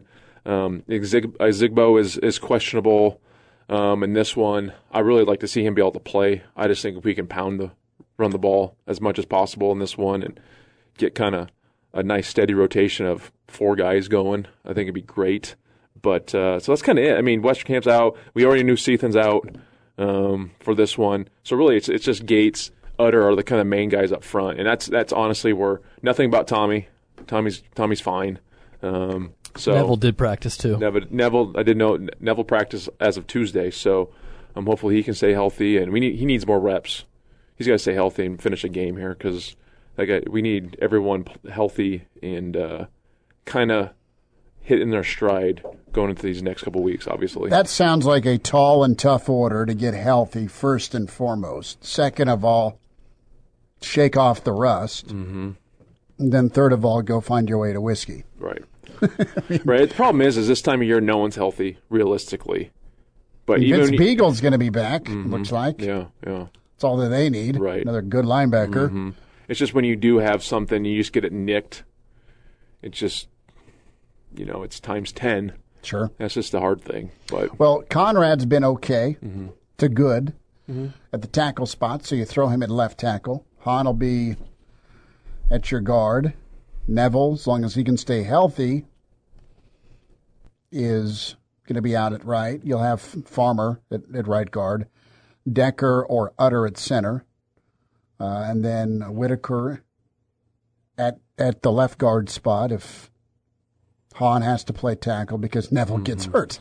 Zigbo is questionable in this one. I really like to see him be able to play. I just think if we can run the ball as much as possible in this one and get kind of a nice steady rotation of 4 guys going, I think it'd be great. But so that's kind of it. I mean, Westerkamp's out. We already knew Seathan's out for this one. So really, it's just Gates, Utter are the kind of main guys up front, and that's honestly where nothing about Tommy. Tommy's fine. So Neville did practice too. Neville, I didn't know Neville practiced as of Tuesday. So hopefully he can stay healthy, and he needs more reps. He's got to stay healthy and finish a game here because we need everyone healthy and kind of hitting their stride going into these next couple weeks, obviously. That sounds like a tall and tough order to get healthy, first and foremost. Second of all, shake off the rust. Mm-hmm. And then third of all, go find your way to whiskey. Right. Right. The problem is this time of year, no one's healthy, realistically. But Vince Beagle's going to be back, looks like. Yeah. That's all that they need. Right. Another good linebacker. Mm-hmm. It's just when you do have something, you just get it nicked. It's just, it's times 10. Sure. That's just the hard thing. But well, Conrad's been okay to good at the tackle spot, so you throw him at left tackle. Hahn will be at your guard. Neville, as long as he can stay healthy, is going to be out at right. You'll have Farmer at right guard, Decker or Utter at center, and then Whitaker at the left guard spot if Hahn has to play tackle because Neville gets hurt.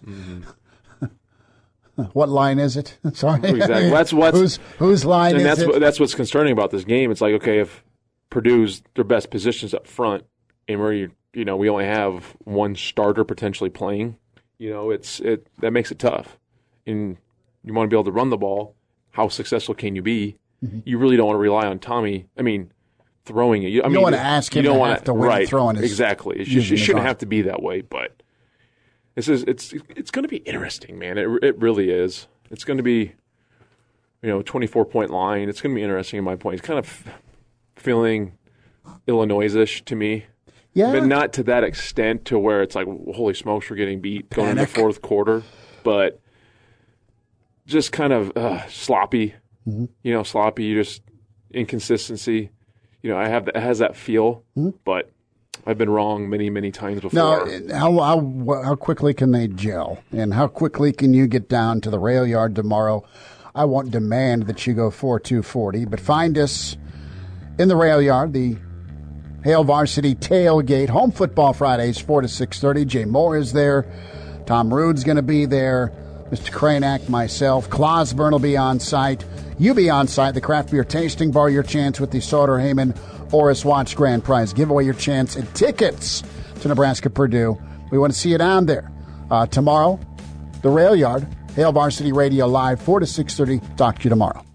What line is it? Sorry. Exactly. Whose line is it? That's what's concerning about this game. It's like, okay, if Purdue's their best positions up front, and where we only have one starter potentially playing, that makes it tough. And you want to be able to run the ball. How successful can you be? Mm-hmm. You really don't want to rely on Tommy. I mean, throwing it. You don't want to ask him to have to win throwing it. Exactly. It shouldn't have to be that way, but it's going to be interesting, man. It really is. It's going to be 24-point line. It's going to be interesting in my point. It's kind of feeling Illinois-ish to me. Yeah. But not to that extent to where it's like, holy smokes, we're getting beat going into the fourth quarter. But just kind of sloppy. Mm-hmm. Sloppy. You just inconsistency. I have it has that feel, but I've been wrong many, many times before. Now, how quickly can they gel, and how quickly can you get down to the rail yard tomorrow? I won't demand that you go 4-2-40, but find us in the rail yard, the Hale Varsity Tailgate, Home Football Fridays, 4 to 6:30. Jay Moore is there. Tom Rude's going to be there. Mr. Kranak, myself. Clausburn will be on site. You be on site. The Craft Beer Tasting Bar, your chance with the Sauter Heyman Oris Watch Grand Prize giveaway, your chance at tickets to Nebraska-Purdue. We want to see you down there. Tomorrow, the rail yard, Hale Varsity Radio Live, 4 to 6:30. Talk to you tomorrow.